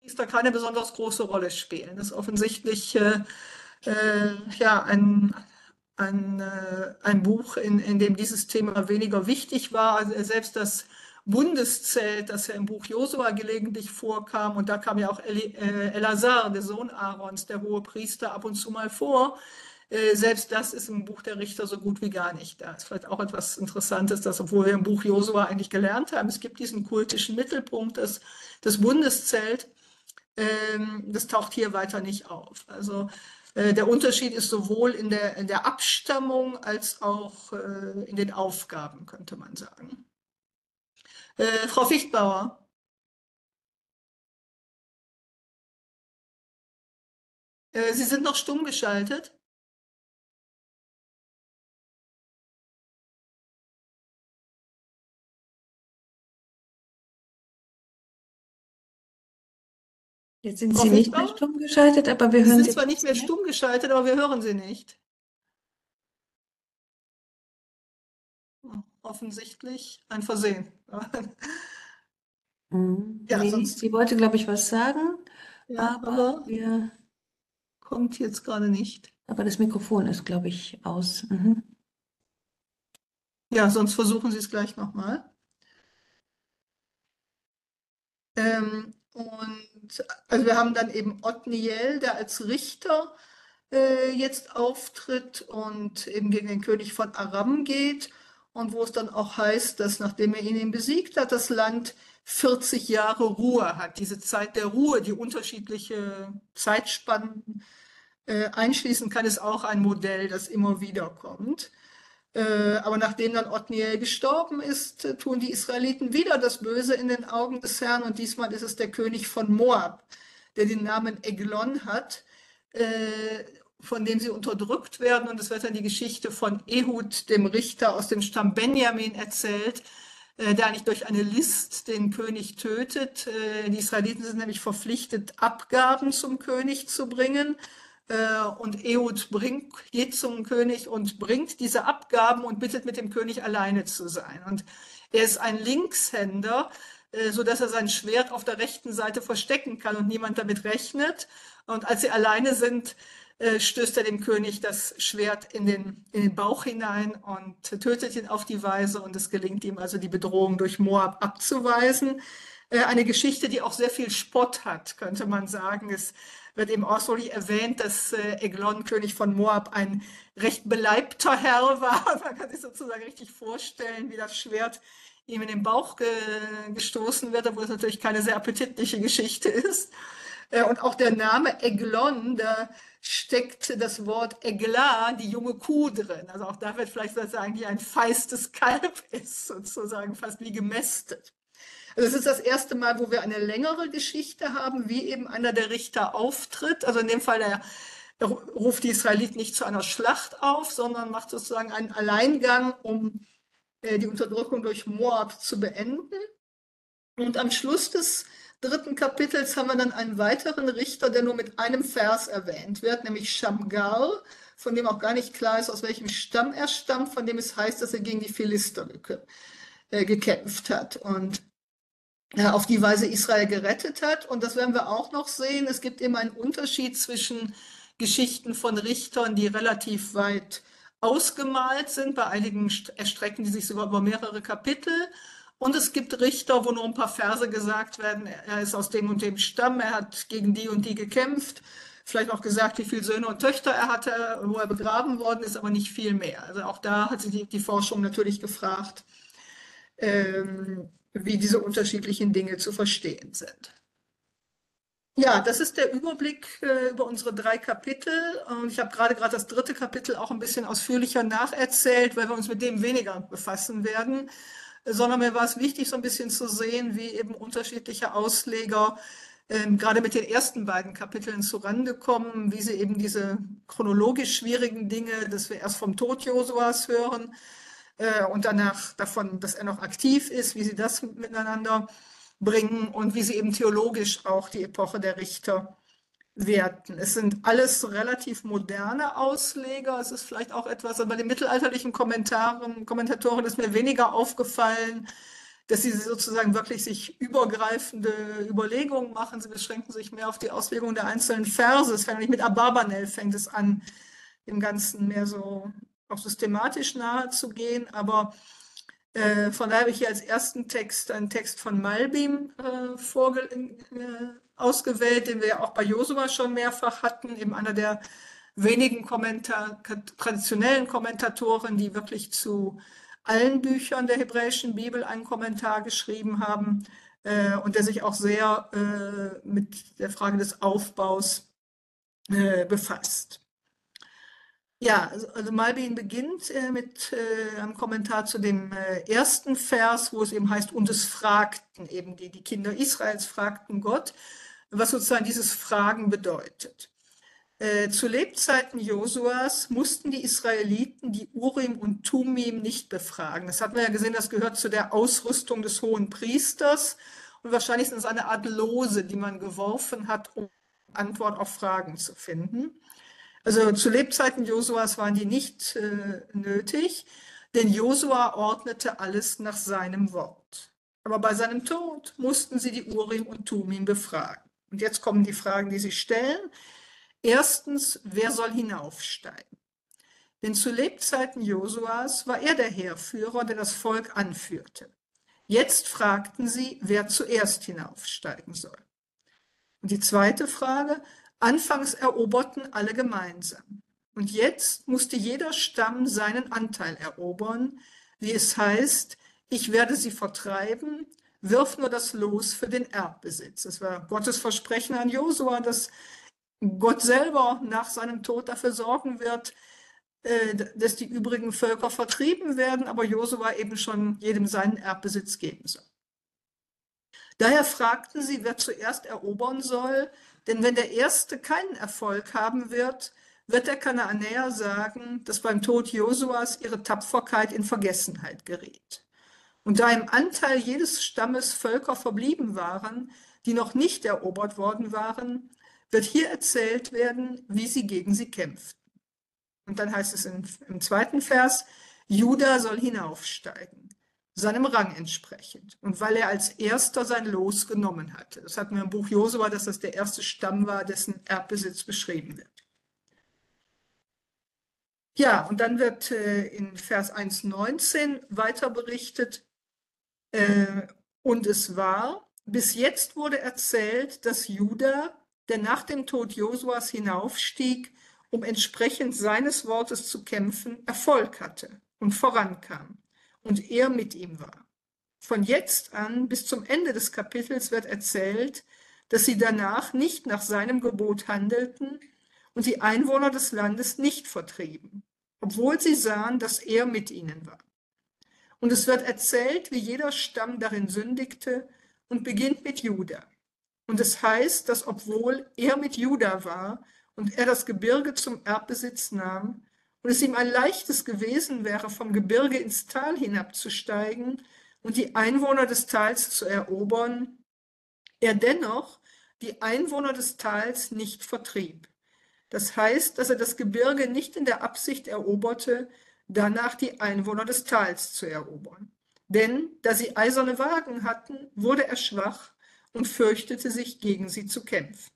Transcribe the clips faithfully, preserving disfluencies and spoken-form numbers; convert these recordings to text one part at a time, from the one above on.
Priester keine besonders große Rolle spielen. Das ist offensichtlich äh, äh, ja, ein, ein, äh, ein Buch, in, in dem dieses Thema weniger wichtig war. Also selbst das Bundeszelt, das ja im Buch Josua gelegentlich vorkam, und da kam ja auch Eli, äh, Elazar, der Sohn Aarons, der hohe Priester, ab und zu mal vor. Äh, selbst das ist im Buch der Richter so gut wie gar nicht da. Ist vielleicht auch etwas Interessantes, dass, obwohl wir im Buch Josua eigentlich gelernt haben, es gibt diesen kultischen Mittelpunkt, das, das Bundeszelt, ähm, das taucht hier weiter nicht auf. Also äh, der Unterschied ist sowohl in der, in der Abstammung als auch äh, in den Aufgaben, könnte man sagen. Äh, Frau Fichtbauer, äh, Sie sind noch stumm geschaltet. Jetzt sind Frau Sie nicht mehr Fichtbauer? stumm geschaltet, aber wir Sie hören sind Sie zwar nicht mehr trotzdem. stumm geschaltet, aber wir hören Sie nicht. Hm, offensichtlich ein Versehen. Mhm. Ja, Nee, sonst, sie wollte, glaube ich, was sagen, ja, aber aber wir, kommt jetzt gerade nicht. aber das Mikrofon ist, glaube ich, aus. Mhm. Ja, sonst versuchen Sie es gleich nochmal. Ähm, und also wir haben dann eben Othniel, der als Richter äh, jetzt auftritt und eben gegen den König von Aram geht, und wo es dann auch heißt, dass nachdem er ihn besiegt hat, das Land vierzig Jahre Ruhe hat. Diese Zeit der Ruhe, die unterschiedliche Zeitspannen äh, einschließen kann, ist auch ein Modell, das immer wieder kommt. Äh, aber nachdem dann Othniel gestorben ist, äh, tun die Israeliten wieder das Böse in den Augen des Herrn, und diesmal ist es der König von Moab, der den Namen Eglon hat, äh, von dem sie unterdrückt werden. Und es wird dann die Geschichte von Ehud, dem Richter aus dem Stamm Benjamin, erzählt, äh, der eigentlich durch eine List den König tötet. Äh, die Israeliten sind nämlich verpflichtet, Abgaben zum König zu bringen. Äh, Und Ehud bringt, geht zum König und bringt diese Abgaben und bittet, mit dem König alleine zu sein. Und er ist ein Linkshänder, äh, so dass er sein Schwert auf der rechten Seite verstecken kann und niemand damit rechnet. Und als sie alleine sind, äh, stößt er dem König das Schwert in den, in den Bauch hinein und tötet ihn auf die Weise. Und es gelingt ihm also, die Bedrohung durch Moab abzuweisen. Äh, Eine Geschichte, die auch sehr viel Spott hat, könnte man sagen. Es wird eben ausdrücklich erwähnt, dass äh, Eglon, König von Moab, ein recht beleibter Herr war. Man kann sich sozusagen richtig vorstellen, wie das Schwert ihm in den Bauch ge gestoßen wird, obwohl es natürlich keine sehr appetitliche Geschichte ist. Äh, und auch der Name Eglon, da steckt das Wort Eglah, die junge Kuh drin. Also auch da wird vielleicht sagen, die ein feistes Kalb ist, sozusagen fast wie gemästet. Also es ist das erste Mal, wo wir eine längere Geschichte haben, wie eben einer der Richter auftritt. Also in dem Fall, der, der ruft die Israeliten nicht zu einer Schlacht auf, sondern macht sozusagen einen Alleingang, um äh, die Unterdrückung durch Moab zu beenden. Und am Schluss des dritten Kapitels haben wir dann einen weiteren Richter, der nur mit einem Vers erwähnt wird, nämlich Shamgar, von dem auch gar nicht klar ist, aus welchem Stamm er stammt, von dem es heißt, dass er gegen die Philister äh, gekämpft hat und äh, auf die Weise Israel gerettet hat. Und das werden wir auch noch sehen. Es gibt immer einen Unterschied zwischen Geschichten von Richtern, die relativ weit ausgemalt sind. Bei einigen erstrecken die sich sogar über mehrere Kapitel. Und es gibt Richter, wo nur ein paar Verse gesagt werden. Er ist aus dem und dem Stamm, er hat gegen die und die gekämpft. Vielleicht auch gesagt, wie viele Söhne und Töchter er hatte, wo er begraben worden ist, aber nicht viel mehr. Also auch da hat sich die, die Forschung natürlich gefragt, ähm, wie diese unterschiedlichen Dinge zu verstehen sind. Ja, das ist der Überblick äh, über unsere drei Kapitel. Und ich habe gerade gerade das dritte Kapitel auch ein bisschen ausführlicher nacherzählt, weil wir uns mit dem weniger befassen werden, sondern mir war es wichtig, so ein bisschen zu sehen, wie eben unterschiedliche Ausleger ähm, gerade mit den ersten beiden Kapiteln zurande kommen, wie sie eben diese chronologisch schwierigen Dinge, dass wir erst vom Tod Josuas hören, äh, und danach davon, dass er noch aktiv ist, wie sie das miteinander bringen und wie sie eben theologisch auch die Epoche der Richter werten. Es sind alles relativ moderne Ausleger. Es ist vielleicht auch etwas, aber bei den mittelalterlichen Kommentaren, Kommentatoren ist mir weniger aufgefallen, dass sie sozusagen wirklich sich übergreifende Überlegungen machen. Sie beschränken sich mehr auf die Auslegung der einzelnen Verse. Es fängt nicht mit Abarbanel fängt es an, dem Ganzen mehr so auch systematisch nahe zu gehen. Aber äh, von daher habe ich hier als ersten Text einen Text von Malbim äh, vorge äh, ausgewählt, den wir ja auch bei Josua schon mehrfach hatten, eben einer der wenigen Kommentar traditionellen Kommentatoren, die wirklich zu allen Büchern der hebräischen Bibel einen Kommentar geschrieben haben äh, und der sich auch sehr äh, mit der Frage des Aufbaus äh, befasst. Ja, also, also Malbim beginnt äh, mit äh, einem Kommentar zu dem äh, ersten Vers, wo es eben heißt, und es fragten, eben die, die Kinder Israels fragten Gott, was sozusagen dieses Fragen bedeutet. Äh, zu Lebzeiten Josuas mussten die Israeliten die Urim und Tumim nicht befragen. Das hat man ja gesehen, das gehört zu der Ausrüstung des hohen Priesters und wahrscheinlich sind es eine Art Lose, die man geworfen hat, um Antwort auf Fragen zu finden. Also zu Lebzeiten Josuas waren die nicht äh, nötig, denn Josua ordnete alles nach seinem Wort. Aber bei seinem Tod mussten sie die Urim und Tumim befragen. Und jetzt kommen die Fragen, die sie stellen. Erstens, wer soll hinaufsteigen? Denn zu Lebzeiten Josuas war er der Heerführer, der das Volk anführte. Jetzt fragten sie, wer zuerst hinaufsteigen soll. Und die zweite Frage, anfangs eroberten alle gemeinsam. Und jetzt musste jeder Stamm seinen Anteil erobern, wie es heißt, ich werde sie vertreiben, wirf nur das Los für den Erbbesitz. Das war Gottes Versprechen an Josua, dass Gott selber nach seinem Tod dafür sorgen wird, dass die übrigen Völker vertrieben werden, aber Josua eben schon jedem seinen Erbbesitz geben soll. Daher fragten sie, wer zuerst erobern soll, denn wenn der Erste keinen Erfolg haben wird, wird der Kanaanäer sagen, dass beim Tod Josuas ihre Tapferkeit in Vergessenheit geriet. Und da im Anteil jedes Stammes Völker verblieben waren, die noch nicht erobert worden waren, wird hier erzählt werden, wie sie gegen sie kämpften. Und dann heißt es im, im zweiten Vers, Juda soll hinaufsteigen, seinem Rang entsprechend. Und weil er als Erster sein Los genommen hatte. Das hatten wir im Buch Josua, dass das der erste Stamm war, dessen Erbbesitz beschrieben wird. Ja, und dann wird äh, in Vers eins neunzehn weiter berichtet, äh, und es war, bis jetzt wurde erzählt, dass Juda, der nach dem Tod Josuas hinaufstieg, um entsprechend seines Wortes zu kämpfen, Erfolg hatte und vorankam und er mit ihm war. Von jetzt an bis zum Ende des Kapitels wird erzählt, dass sie danach nicht nach seinem Gebot handelten und die Einwohner des Landes nicht vertrieben, obwohl sie sahen, dass er mit ihnen war. Und es wird erzählt, wie jeder Stamm darin sündigte und beginnt mit Juda. Und es heißt, dass obwohl er mit Juda war und er das Gebirge zum Erbbesitz nahm und es ihm ein leichtes gewesen wäre, vom Gebirge ins Tal hinabzusteigen und die Einwohner des Tals zu erobern, er dennoch die Einwohner des Tals nicht vertrieb. Das heißt, dass er das Gebirge nicht in der Absicht eroberte, danach die Einwohner des Tals zu erobern. Denn da sie eiserne Wagen hatten, wurde er schwach und fürchtete sich, gegen sie zu kämpfen.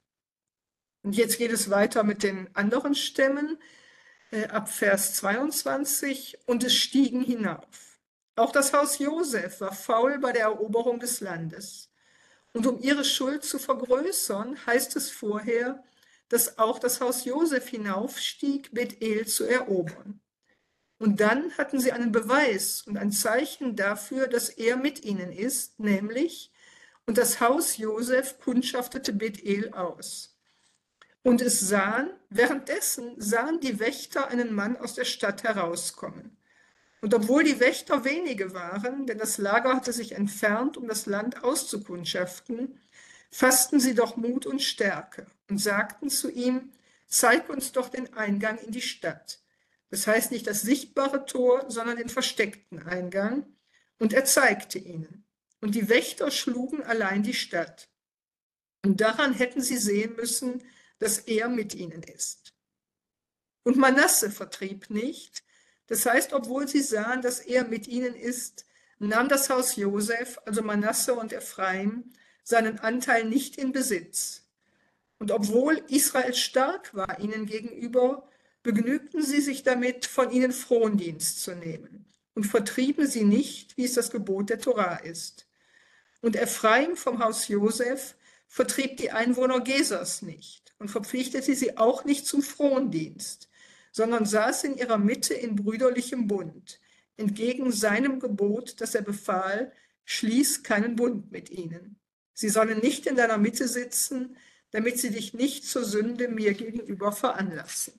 Und jetzt geht es weiter mit den anderen Stämmen, äh, ab Vers zweiundzwanzig, und es stiegen hinauf. Auch das Haus Josef war faul bei der Eroberung des Landes. Und um ihre Schuld zu vergrößern, heißt es vorher, dass auch das Haus Josef hinaufstieg, Bethel zu erobern. Und dann hatten sie einen Beweis und ein Zeichen dafür, dass er mit ihnen ist, nämlich, und das Haus Josef kundschaftete Bethel aus. Und es sahen, währenddessen sahen die Wächter einen Mann aus der Stadt herauskommen. Und obwohl die Wächter wenige waren, denn das Lager hatte sich entfernt, um das Land auszukundschaften, fassten sie doch Mut und Stärke und sagten zu ihm, zeig uns doch den Eingang in die Stadt. Das heißt nicht das sichtbare Tor, sondern den versteckten Eingang. Und er zeigte ihnen. Und die Wächter schlugen allein die Stadt. Und daran hätten sie sehen müssen, dass er mit ihnen ist. Und Manasse vertrieb nicht. Das heißt, obwohl sie sahen, dass er mit ihnen ist, nahm das Haus Josef, also Manasse und Ephraim, seinen Anteil nicht in Besitz. Und obwohl Israel stark war ihnen gegenüber, begnügten sie sich damit, von ihnen Frondienst zu nehmen und vertrieben sie nicht, wie es das Gebot der Torah ist. Und Ephraim vom Haus Josef vertrieb die Einwohner Gesers nicht und verpflichtete sie auch nicht zum Frondienst, sondern saß in ihrer Mitte in brüderlichem Bund, entgegen seinem Gebot, das er befahl, schließ keinen Bund mit ihnen. Sie sollen nicht in deiner Mitte sitzen, damit sie dich nicht zur Sünde mir gegenüber veranlassen.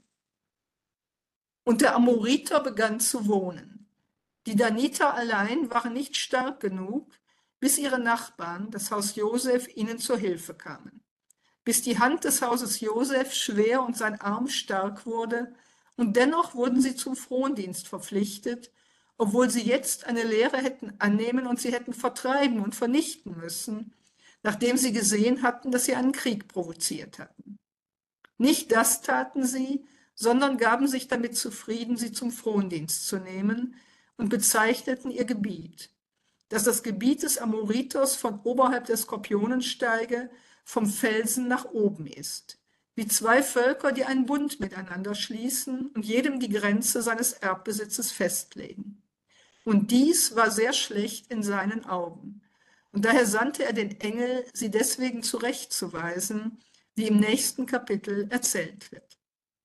Und der Amoriter begann zu wohnen. Die Daniter allein waren nicht stark genug, bis ihre Nachbarn, das Haus Josef, ihnen zur Hilfe kamen. Bis die Hand des Hauses Josef schwer und sein Arm stark wurde, und dennoch wurden sie zum Frondienst verpflichtet, obwohl sie jetzt eine Lehre hätten annehmen und sie hätten vertreiben und vernichten müssen, nachdem sie gesehen hatten, dass sie einen Krieg provoziert hatten. Nicht das taten sie, sondern gaben sich damit zufrieden, sie zum Frondienst zu nehmen und bezeichneten ihr Gebiet, dass das Gebiet des Amoriters von oberhalb der Skorpionensteige vom Felsen nach oben ist, wie zwei Völker, die einen Bund miteinander schließen und jedem die Grenze seines Erbbesitzes festlegen. Und dies war sehr schlecht in seinen Augen. Und daher sandte er den Engel, sie deswegen zurechtzuweisen, wie im nächsten Kapitel erzählt wird.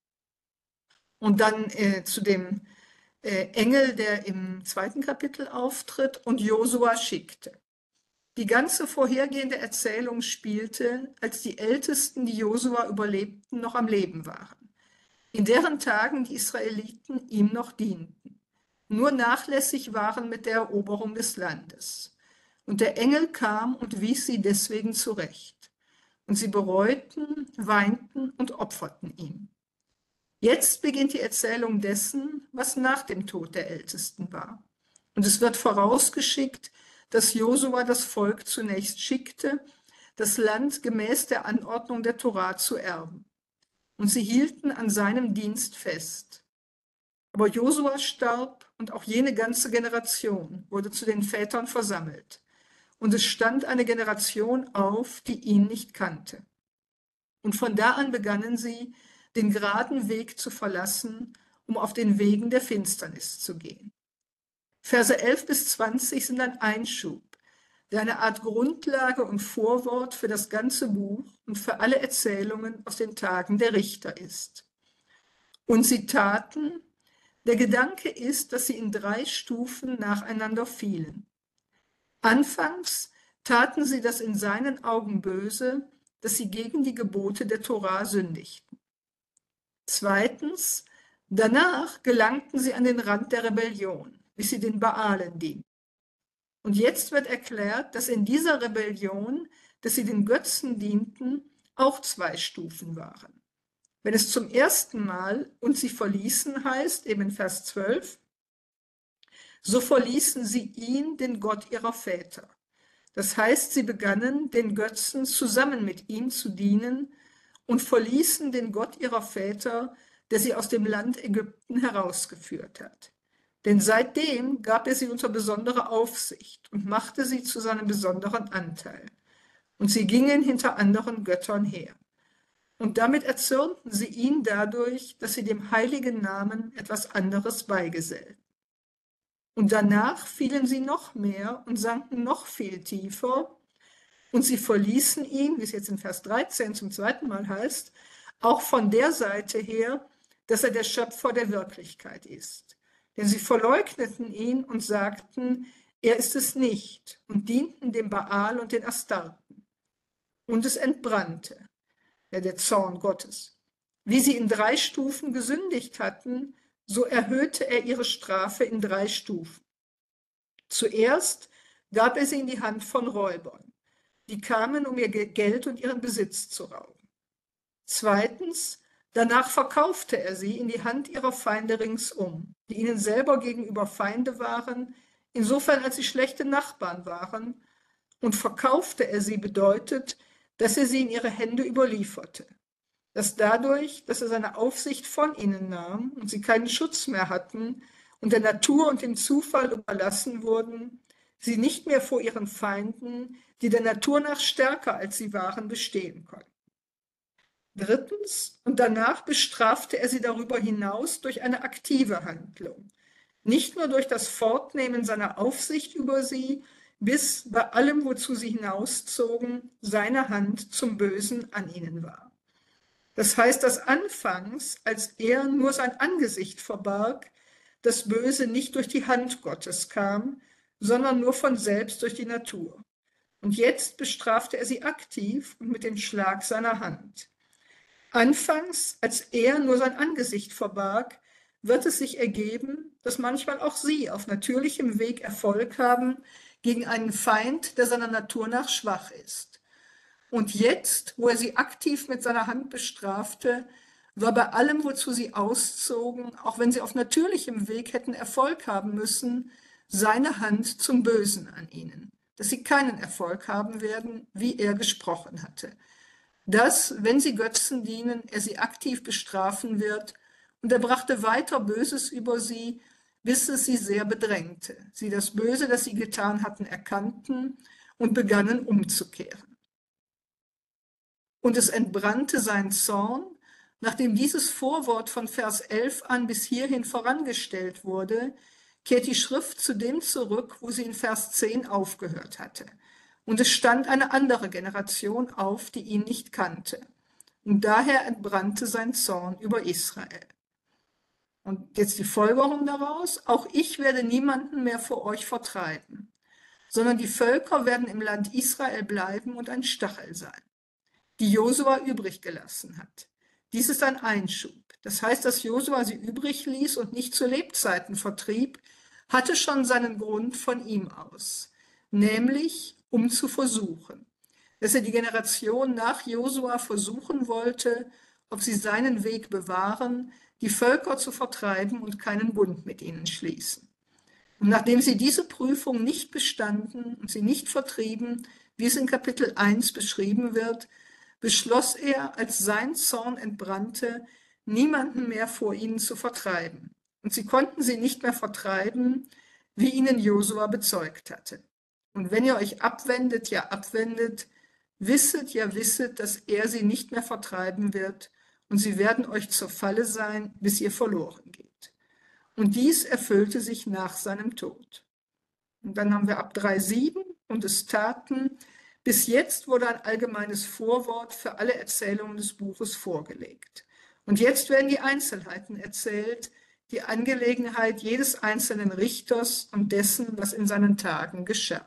Und dann äh, zu dem äh, Engel, der im zweiten Kapitel auftritt und Josua schickte. Die ganze vorhergehende Erzählung spielte, als die Ältesten, die Josua überlebten, noch am Leben waren, in deren Tagen die Israeliten ihm noch dienten, nur nachlässig waren mit der Eroberung des Landes. Und der Engel kam und wies sie deswegen zurecht. Und sie bereuten, weinten und opferten ihm. Jetzt beginnt die Erzählung dessen, was nach dem Tod der Ältesten war. Und es wird vorausgeschickt, dass Josua das Volk zunächst schickte, das Land gemäß der Anordnung der Torah zu erben. Und sie hielten an seinem Dienst fest. Aber Josua starb und auch jene ganze Generation wurde zu den Vätern versammelt. Und es stand eine Generation auf, die ihn nicht kannte. Und von da an begannen sie, den geraden Weg zu verlassen, um auf den Wegen der Finsternis zu gehen. Verse elf bis zwanzig sind ein Einschub, der eine Art Grundlage und Vorwort für das ganze Buch und für alle Erzählungen aus den Tagen der Richter ist. Und sie taten, der Gedanke ist, dass sie in drei Stufen nacheinander fielen. Anfangs taten sie das in seinen Augen Böse, dass sie gegen die Gebote der Torah sündigten. Zweitens, danach gelangten sie an den Rand der Rebellion, bis sie den Baalen dienten. Und jetzt wird erklärt, dass in dieser Rebellion, dass sie den Götzen dienten, auch zwei Stufen waren. Wenn es zum ersten Mal und sie verließen heißt, eben in Vers zwölf, so verließen sie ihn, den Gott ihrer Väter. Das heißt, sie begannen, den Götzen zusammen mit ihm zu dienen und verließen den Gott ihrer Väter, der sie aus dem Land Ägypten herausgeführt hat. Denn seitdem gab er sie unter besondere Aufsicht und machte sie zu seinem besonderen Anteil. Und sie gingen hinter anderen Göttern her. Und damit erzürnten sie ihn dadurch, dass sie dem heiligen Namen etwas anderes beigesellten. Und danach fielen sie noch mehr und sanken noch viel tiefer. Und sie verließen ihn, wie es jetzt in Vers dreizehn zum zweiten Mal heißt, auch von der Seite her, dass er der Schöpfer der Wirklichkeit ist. Denn sie verleugneten ihn und sagten, er ist es nicht, und dienten dem Baal und den Astarten. Und es entbrannte, ja, der Zorn Gottes. Wie sie in drei Stufen gesündigt hatten, so erhöhte er ihre Strafe in drei Stufen. Zuerst gab er sie in die Hand von Räubern, die kamen, um ihr Geld und ihren Besitz zu rauben. Zweitens, danach verkaufte er sie in die Hand ihrer Feinde ringsum, die ihnen selber gegenüber Feinde waren, insofern als sie schlechte Nachbarn waren, und verkaufte er sie bedeutet, dass er sie in ihre Hände überlieferte. Dass dadurch, dass er seine Aufsicht von ihnen nahm und sie keinen Schutz mehr hatten und der Natur und dem Zufall überlassen wurden, sie nicht mehr vor ihren Feinden, die der Natur nach stärker als sie waren, bestehen konnten. Drittens, und danach bestrafte er sie darüber hinaus durch eine aktive Handlung, nicht nur durch das Fortnehmen seiner Aufsicht über sie, bis bei allem, wozu sie hinauszogen, seine Hand zum Bösen an ihnen war. Das heißt, dass anfangs, als er nur sein Angesicht verbarg, das Böse nicht durch die Hand Gottes kam, sondern nur von selbst durch die Natur. Und jetzt bestrafte er sie aktiv und mit dem Schlag seiner Hand. Anfangs, als er nur sein Angesicht verbarg, wird es sich ergeben, dass manchmal auch sie auf natürlichem Weg Erfolg haben gegen einen Feind, der seiner Natur nach schwach ist. Und jetzt, wo er sie aktiv mit seiner Hand bestrafte, war bei allem, wozu sie auszogen, auch wenn sie auf natürlichem Weg hätten Erfolg haben müssen, seine Hand zum Bösen an ihnen, dass sie keinen Erfolg haben werden, wie er gesprochen hatte. Dass, wenn sie Götzen dienen, er sie aktiv bestrafen wird, und er brachte weiter Böses über sie, bis es sie sehr bedrängte. Sie das Böse, das sie getan hatten, erkannten und begannen umzukehren. Und es entbrannte sein Zorn, nachdem dieses Vorwort von Vers elf an bis hierhin vorangestellt wurde, kehrt die Schrift zu dem zurück, wo sie in Vers zehn aufgehört hatte. Und es stand eine andere Generation auf, die ihn nicht kannte. Und daher entbrannte sein Zorn über Israel. Und jetzt die Folgerung daraus: Auch ich werde niemanden mehr vor euch vertreiben, sondern die Völker werden im Land Israel bleiben und ein Stachel sein, die Josua übrig gelassen hat. Dies ist ein Einschub. Das heißt, dass Josua sie übrig ließ und nicht zu Lebzeiten vertrieb, hatte schon seinen Grund von ihm aus, nämlich um zu versuchen, dass er die Generation nach Josua versuchen wollte, ob sie seinen Weg bewahren, die Völker zu vertreiben und keinen Bund mit ihnen schließen. Und nachdem sie diese Prüfung nicht bestanden und sie nicht vertrieben, wie es in Kapitel eins beschrieben wird, beschloss er, als sein Zorn entbrannte, niemanden mehr vor ihnen zu vertreiben. Und sie konnten sie nicht mehr vertreiben, wie ihnen Josua bezeugt hatte. Und wenn ihr euch abwendet, ja abwendet, wisset, ja wisset, dass er sie nicht mehr vertreiben wird, und sie werden euch zur Falle sein, bis ihr verloren geht. Und dies erfüllte sich nach seinem Tod. Und dann haben wir ab drei sieben, und es taten. Bis jetzt wurde ein allgemeines Vorwort für alle Erzählungen des Buches vorgelegt. Und jetzt werden die Einzelheiten erzählt, die Angelegenheit jedes einzelnen Richters und dessen, was in seinen Tagen geschah.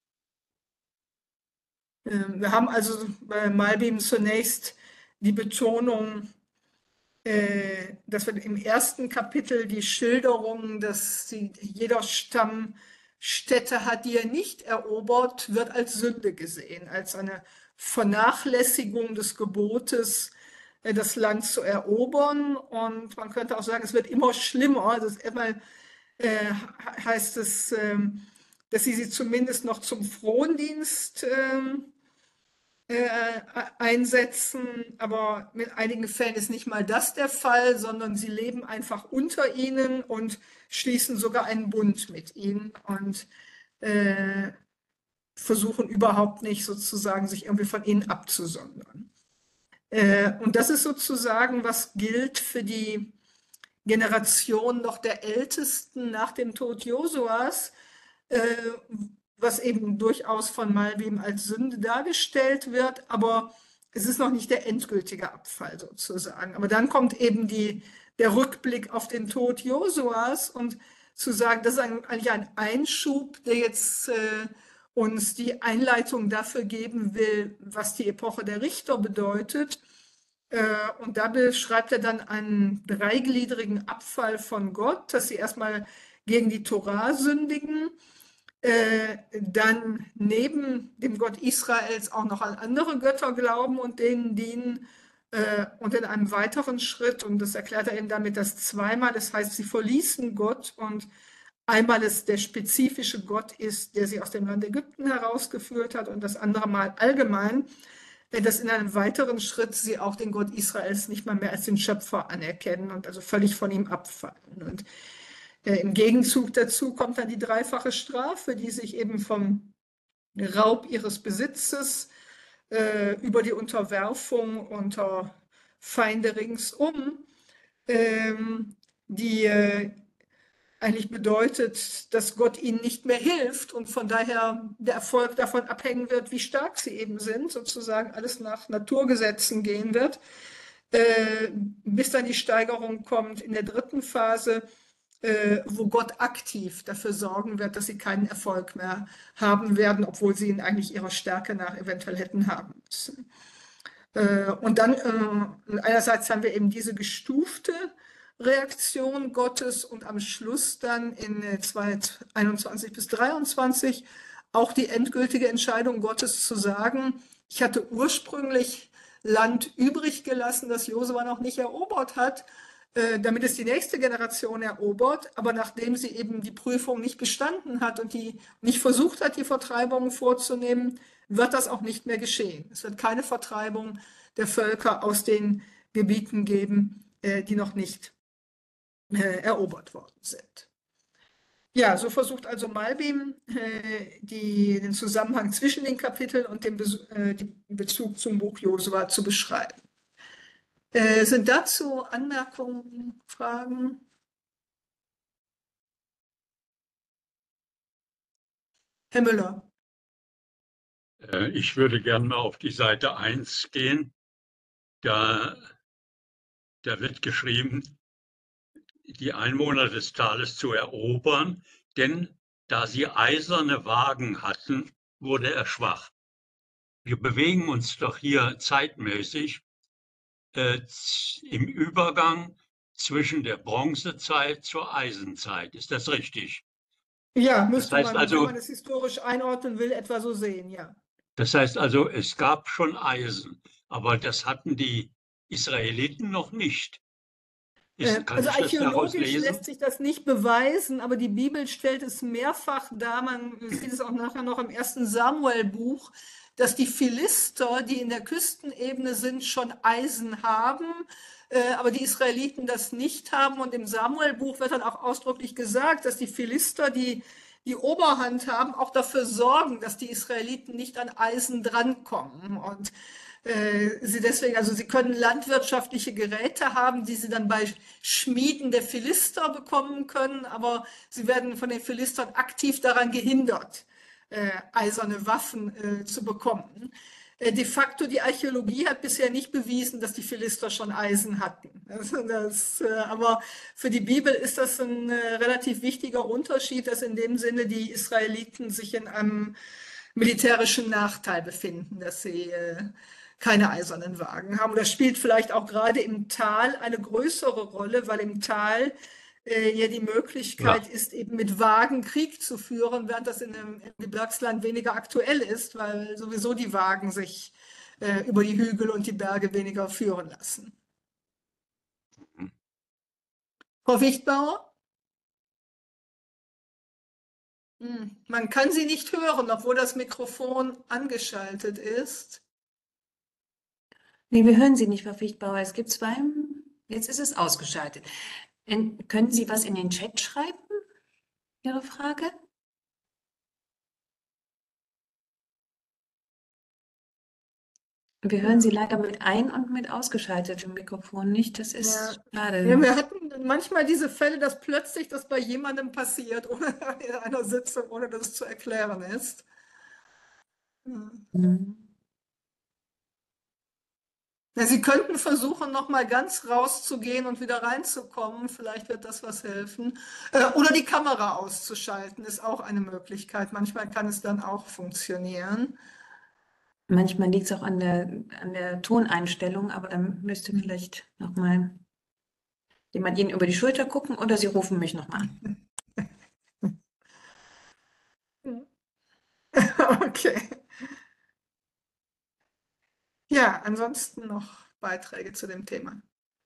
Wir haben also bei Malbim zunächst die Betonung, dass wir im ersten Kapitel die Schilderung, dass sie, jeder Stamm Städte hat, die er nicht erobert, wird als Sünde gesehen, als eine Vernachlässigung des Gebotes, das Land zu erobern. Und man könnte auch sagen, es wird immer schlimmer. Also immer äh, heißt es, äh, dass sie sie zumindest noch zum Frondienst äh, äh, einsetzen, aber mit einigen Fällen ist nicht mal das der Fall, sondern sie leben einfach unter ihnen und schließen sogar einen Bund mit ihnen und äh, versuchen überhaupt nicht sozusagen sich irgendwie von ihnen abzusondern. Äh, und das ist sozusagen, was gilt für die Generation noch der Ältesten nach dem Tod Josuas, äh, was eben durchaus von Malbim als Sünde dargestellt wird, aber es ist noch nicht der endgültige Abfall sozusagen. Aber dann kommt eben die, der Rückblick auf den Tod Josuas und zu sagen, das ist eigentlich ein Einschub, der jetzt äh, uns die Einleitung dafür geben will, was die Epoche der Richter bedeutet. Äh, und da beschreibt er dann einen dreigliedrigen Abfall von Gott, dass sie erstmal gegen die Torah sündigen, Äh, dann neben dem Gott Israels auch noch an andere Götter glauben und denen dienen. Äh, und in einem weiteren Schritt, und das erklärt er eben damit, dass zweimal, das heißt, sie verließen Gott und einmal es der spezifische Gott ist, der sie aus dem Land Ägypten herausgeführt hat, und das andere Mal allgemein, äh, dass in einem weiteren Schritt sie auch den Gott Israels nicht mal mehr als den Schöpfer anerkennen und also völlig von ihm abfallen. Und Äh, Im Gegenzug dazu kommt dann die dreifache Strafe, die sich eben vom Raub ihres Besitzes äh, über die Unterwerfung unter Feinde ringsum, ähm, die äh, eigentlich bedeutet, dass Gott ihnen nicht mehr hilft und von daher der Erfolg davon abhängen wird, wie stark sie eben sind, sozusagen alles nach Naturgesetzen gehen wird, äh, bis dann die Steigerung kommt in der dritten Phase, äh, wo Gott aktiv dafür sorgen wird, dass sie keinen Erfolg mehr haben werden, obwohl sie ihn eigentlich ihrer Stärke nach eventuell hätten haben müssen. Äh, und dann äh, einerseits haben wir eben diese gestufte Reaktion Gottes und am Schluss dann in äh, zweihunderteinundzwanzig bis dreiundzwanzig auch die endgültige Entscheidung Gottes zu sagen, ich hatte ursprünglich Land übrig gelassen, das Josua noch nicht erobert hat, äh, damit es die nächste Generation erobert, aber nachdem sie eben die Prüfung nicht bestanden hat und die nicht versucht hat, die Vertreibungen vorzunehmen, wird das auch nicht mehr geschehen. Es wird keine Vertreibung der Völker aus den Gebieten geben, äh, die noch nicht äh, erobert worden sind. Ja, so versucht also Malbim äh, die, den Zusammenhang zwischen den Kapiteln und dem Be äh, den Bezug zum Buch Josua zu beschreiben. Äh, sind dazu Anmerkungen, Fragen? Herr Müller. Ich würde gerne mal auf die Seite eins gehen. Da, da wird geschrieben, die Einwohner des Tales zu erobern, denn da sie eiserne Wagen hatten, wurde er schwach. Wir bewegen uns doch hier zeitmäßig äh, im Übergang zwischen der Bronzezeit zur Eisenzeit. Ist das richtig? Ja, müsste das heißt man, also, wenn man es historisch einordnen will, etwa so sehen, ja. Das heißt also, es gab schon Eisen, aber das hatten die Israeliten noch nicht. Ist, kann Also ich das daraus archäologisch lesen? lässt sich das nicht beweisen, aber die Bibel stellt es mehrfach dar. Man sieht es auch nachher noch im ersten Samuel-Buch, dass die Philister, die in der Küstenebene sind, schon Eisen haben, aber die Israeliten das nicht haben. Und im Samuel-Buch wird dann auch ausdrücklich gesagt, dass die Philister, die die Oberhand haben, auch dafür sorgen, dass die Israeliten nicht an Eisen drankommen. Und sie deswegen, also sie können landwirtschaftliche Geräte haben, die sie dann bei Schmieden der Philister bekommen können, aber sie werden von den Philistern aktiv daran gehindert, äh, eiserne Waffen äh, zu bekommen. Äh, de facto, die Archäologie hat bisher nicht bewiesen, dass die Philister schon Eisen hatten. Also das, äh, aber für die Bibel ist das ein äh, relativ wichtiger Unterschied, dass in dem Sinne die Israeliten sich in einem militärischen Nachteil befinden, dass sie äh, keine eisernen Wagen haben. Das spielt vielleicht auch gerade im Tal eine größere Rolle, weil im Tal äh, ja die Möglichkeit Ja. ist, eben mit Wagen Krieg zu führen, während das in einem im Gebirgsland weniger aktuell ist, weil sowieso die Wagen sich äh, über die Hügel und die Berge weniger führen lassen. Frau Wichtbauer? Hm. Man kann Sie nicht hören, obwohl das Mikrofon angeschaltet ist. Nee, wir hören Sie nicht, Frau Fichtbauer. Es gibt zwei. Jetzt ist es ausgeschaltet. In, können Sie was in den Chat schreiben? Ihre Frage? Wir hören Sie leider mit ein- und mit ausgeschaltetem Mikrofon nicht. Das ist Ja. schade. Ja, wir hatten manchmal diese Fälle, dass plötzlich das bei jemandem passiert, ohne in einer Sitzung, ohne dass es zu erklären ist. Hm. Mhm. Ja, Sie könnten versuchen, noch mal ganz rauszugehen und wieder reinzukommen. Vielleicht wird das was helfen. Äh, Oder die Kamera auszuschalten, ist auch eine Möglichkeit. Manchmal kann es dann auch funktionieren. Manchmal liegt es auch an der, an der Toneinstellung, aber dann müsste vielleicht nochmal jemand Ihnen über die Schulter gucken oder Sie rufen mich nochmal an. Okay. Ja, ansonsten noch Beiträge zu dem Thema.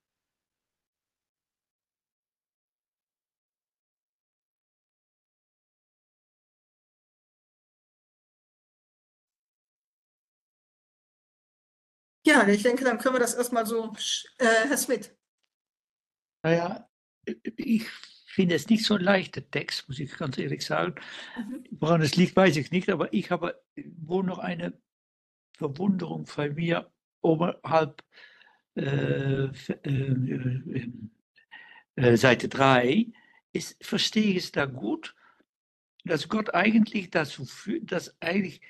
Ja, ich denke, dann können wir das erstmal so, äh, Herr Smith. Naja, ich finde es nicht so ein leichter Text, muss ich ganz ehrlich sagen. Mhm. Woran es liegt, weiß ich nicht, aber ich habe wohl noch eine Verwunderung bei mir oberhalb äh, äh, äh, Seite drei. Ist, verstehe ich es da gut, dass Gott eigentlich dazu führt, dass eigentlich,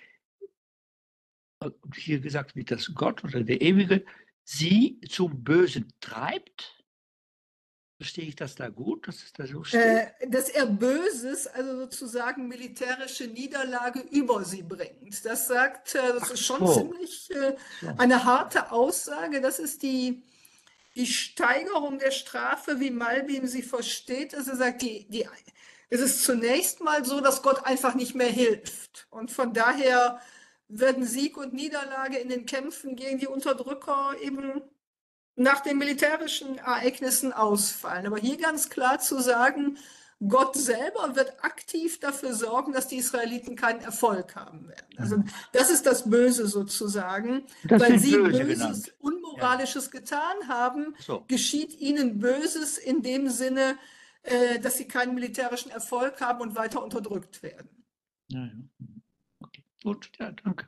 hier gesagt wird, dass Gott oder der Ewige sie zum Bösen treibt? Verstehe ich das da gut, dass es da so steht? Äh, dass er Böses, also sozusagen militärische Niederlage über sie bringt. Das sagt, äh, das Ach ist schon so. ziemlich äh, So. eine harte Aussage. Das ist die, die Steigerung der Strafe, wie Malbim sie versteht. Dass er sagt, die, die, es ist zunächst mal so, dass Gott einfach nicht mehr hilft. Und von daher werden Sieg und Niederlage in den Kämpfen gegen die Unterdrücker eben nach den militärischen Ereignissen ausfallen. Aber hier ganz klar zu sagen, Gott selber wird aktiv dafür sorgen, dass die Israeliten keinen Erfolg haben werden. Also das ist das Böse sozusagen, Das weil wird sie böse Böses, genannt. Unmoralisches getan haben, So. geschieht ihnen Böses in dem Sinne, äh, dass sie keinen militärischen Erfolg haben und weiter unterdrückt werden. Ja, ja. Okay. Gut, ja, danke.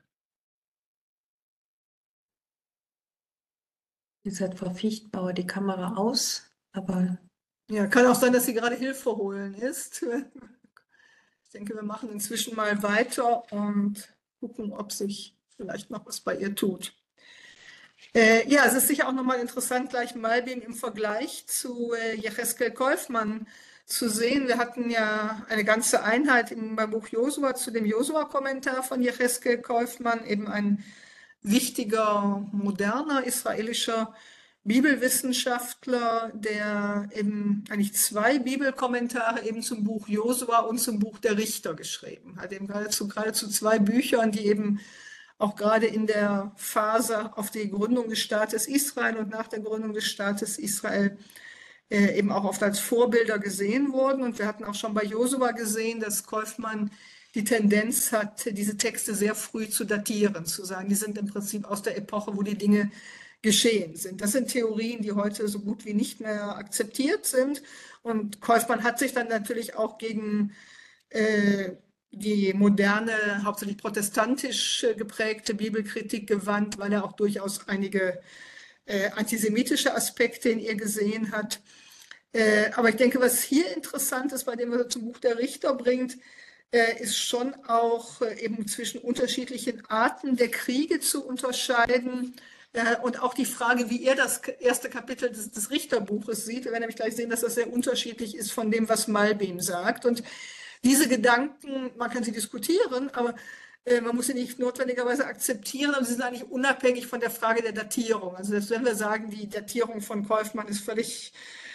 Jetzt hat Frau Fichtbauer die Kamera aus, aber Ja, kann auch sein, dass sie gerade Hilfe holen ist. Ich denke, wir machen inzwischen mal weiter und gucken, ob sich vielleicht noch was bei ihr tut. Äh, ja, es ist sicher auch nochmal interessant, gleich Malbim im Vergleich zu äh, Jecheskel Kaufmann zu sehen. Wir hatten ja eine ganze Einheit im, beim Buch Josua zu dem Josua-Kommentar von Jecheskel Kaufmann, eben ein wichtiger, moderner israelischer Bibelwissenschaftler, der eben eigentlich zwei Bibelkommentare eben zum Buch Josua und zum Buch der Richter geschrieben hat. Eben geradezu, geradezu zwei Büchern, die eben auch gerade in der Phase auf die Gründung des Staates Israel und nach der Gründung des Staates Israel äh, eben auch oft als Vorbilder gesehen wurden. Und wir hatten auch schon bei Josua gesehen, dass Kaufmann die Tendenz hat, diese Texte sehr früh zu datieren, zu sagen, die sind im Prinzip aus der Epoche, wo die Dinge geschehen sind. Das sind Theorien, die heute so gut wie nicht mehr akzeptiert sind. Und Kaufmann hat sich dann natürlich auch gegen äh, die moderne, hauptsächlich protestantisch geprägte Bibelkritik gewandt, weil er auch durchaus einige äh, antisemitische Aspekte in ihr gesehen hat. Äh, aber ich denke, was hier interessant ist, bei dem, was er zum Buch der Richter bringt, äh, ist schon auch äh, eben zwischen unterschiedlichen Arten der Kriege zu unterscheiden. Äh, und auch die Frage, wie er das erste Kapitel des, des Richterbuches sieht. Wir werden nämlich gleich sehen, dass das sehr unterschiedlich ist von dem, was Malbim sagt. Und diese Gedanken, man kann sie diskutieren, aber äh, man muss sie nicht notwendigerweise akzeptieren, aber sie sind eigentlich unabhängig von der Frage der Datierung. Also selbst wenn wir sagen, die Datierung von Kaufmann ist völlig,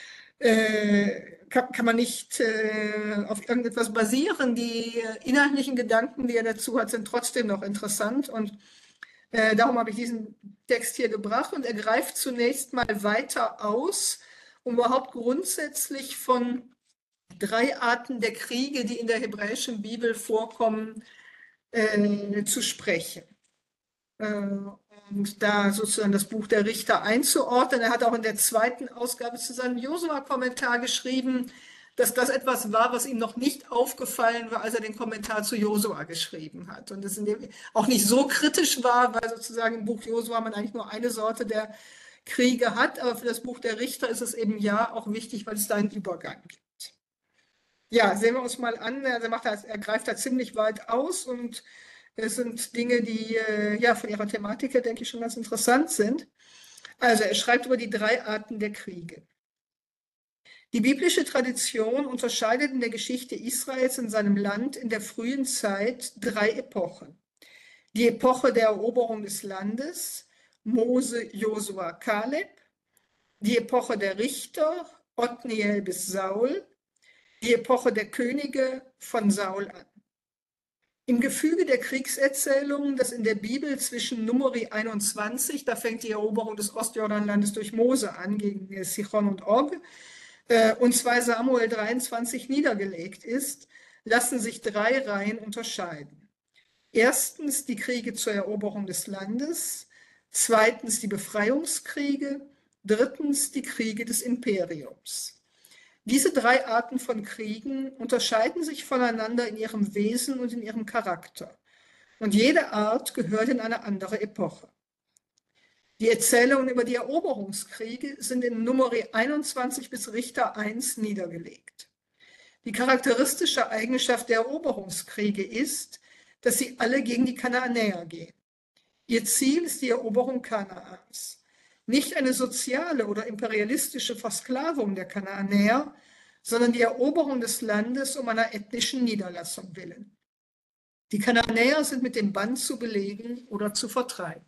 äh, kann, kann man nicht äh, auf irgendetwas basieren, die äh, inhaltlichen Gedanken, die er dazu hat, sind trotzdem noch interessant. Und äh, darum habe ich diesen Text hier gebracht und er greift zunächst mal weiter aus, um überhaupt grundsätzlich von drei Arten der Kriege, die in der hebräischen Bibel vorkommen, äh, zu sprechen. Äh, und da sozusagen das Buch der Richter einzuordnen. Er hat auch in der zweiten Ausgabe zu seinem Josua-Kommentar geschrieben, dass das etwas war, was ihm noch nicht aufgefallen war, als er den Kommentar zu Josua geschrieben hat. Und das auch nicht so kritisch war, weil sozusagen im Buch Josua man eigentlich nur eine Sorte der Kriege hat. Aber für das Buch der Richter ist es eben ja auch wichtig, weil es da einen Übergang gibt. Ja, sehen wir uns mal an. Er, macht das, er greift da ziemlich weit aus und es sind Dinge, die äh, ja von ihrer Thematik her, denke ich, schon ganz interessant sind. Also er schreibt über die drei Arten der Kriege. Die biblische Tradition unterscheidet in der Geschichte Israels in seinem Land in der frühen Zeit drei Epochen. Die Epoche der Eroberung des Landes, Mose, Josua, Kaleb. Die Epoche der Richter, Othniel bis Saul. Die Epoche der Könige von Saul an. Im Gefüge der Kriegserzählungen, das in der Bibel zwischen Numeri einundzwanzig, da fängt die Eroberung des Ostjordanlandes durch Mose an, gegen Sichon und Og, äh, und zwei Samuel dreiundzwanzig niedergelegt ist, lassen sich drei Reihen unterscheiden. Erstens die Kriege zur Eroberung des Landes, zweitens die Befreiungskriege, drittens die Kriege des Imperiums. Diese drei Arten von Kriegen unterscheiden sich voneinander in ihrem Wesen und in ihrem Charakter. Und jede Art gehört in eine andere Epoche. Die Erzählungen über die Eroberungskriege sind in Numeri einundzwanzig bis Richter eins niedergelegt. Die charakteristische Eigenschaft der Eroberungskriege ist, dass sie alle gegen die Kanaanäer gehen. Ihr Ziel ist die Eroberung Kanaans. Nicht eine soziale oder imperialistische Versklavung der Kanaanäer, sondern die Eroberung des Landes um einer ethnischen Niederlassung willen. Die Kanaanäer sind mit dem Bann zu belegen oder zu vertreiben.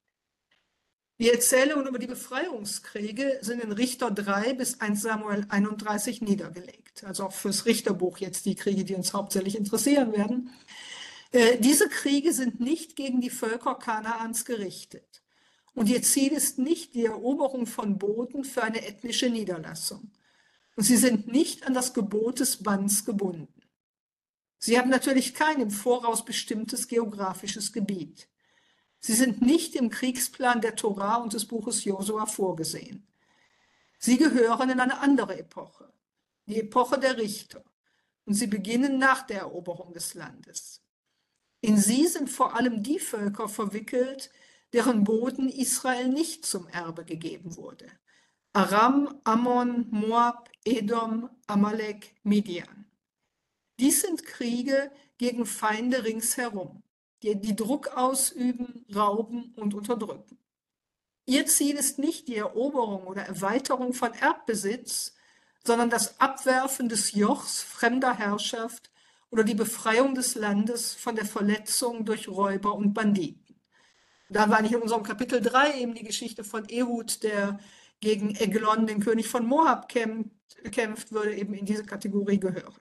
Die Erzählungen über die Befreiungskriege sind in Richter drei bis erster Samuel einunddreißig niedergelegt. Also auch fürs Richterbuch jetzt die Kriege, die uns hauptsächlich interessieren werden. Äh, diese Kriege sind nicht gegen die Völker Kanaans gerichtet. Und ihr Ziel ist nicht die Eroberung von Boden für eine ethnische Niederlassung. Und sie sind nicht an das Gebot des Banns gebunden. Sie haben natürlich kein im Voraus bestimmtes geografisches Gebiet. Sie sind nicht im Kriegsplan der Tora und des Buches Josua vorgesehen. Sie gehören in eine andere Epoche, die Epoche der Richter, und sie beginnen nach der Eroberung des Landes. In sie sind vor allem die Völker verwickelt, deren Boden Israel nicht zum Erbe gegeben wurde. Aram, Ammon, Moab, Edom, Amalek, Midian. Dies sind Kriege gegen Feinde ringsherum, die, die Druck ausüben, rauben und unterdrücken. Ihr Ziel ist nicht die Eroberung oder Erweiterung von Erbbesitz, sondern das Abwerfen des Jochs fremder Herrschaft oder die Befreiung des Landes von der Verletzung durch Räuber und Banditen. Da war nicht in unserem Kapitel drei eben die Geschichte von Ehud, der gegen Eglon, den König von Moab, kämpft, kämpft, würde eben in diese Kategorie gehören.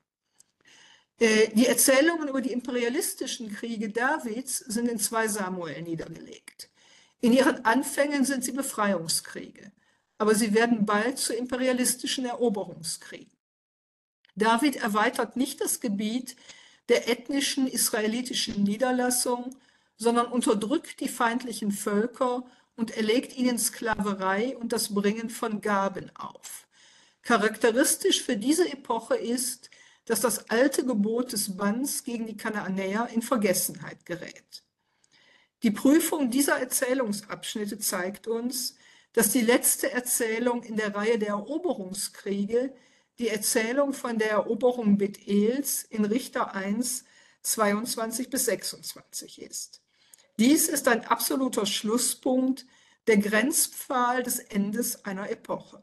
Die Erzählungen über die imperialistischen Kriege Davids sind in zwei Samuel niedergelegt. In ihren Anfängen sind sie Befreiungskriege, aber sie werden bald zu imperialistischen Eroberungskriegen. David erweitert nicht das Gebiet der ethnischen israelitischen Niederlassung, sondern unterdrückt die feindlichen Völker und erlegt ihnen Sklaverei und das Bringen von Gaben auf. Charakteristisch für diese Epoche ist, dass das alte Gebot des Banns gegen die Kanaanäer in Vergessenheit gerät. Die Prüfung dieser Erzählungsabschnitte zeigt uns, dass die letzte Erzählung in der Reihe der Eroberungskriege die Erzählung von der Eroberung Bet-Els in Richter eins, zweiundzwanzig bis sechsundzwanzig ist. Dies ist ein absoluter Schlusspunkt, der Grenzpfahl des Endes einer Epoche.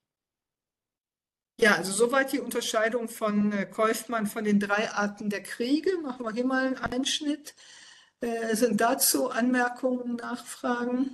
Ja, also soweit die Unterscheidung von äh, Kaufmann von den drei Arten der Kriege. Machen wir hier mal einen Einschnitt. Äh, sind dazu Anmerkungen, Nachfragen?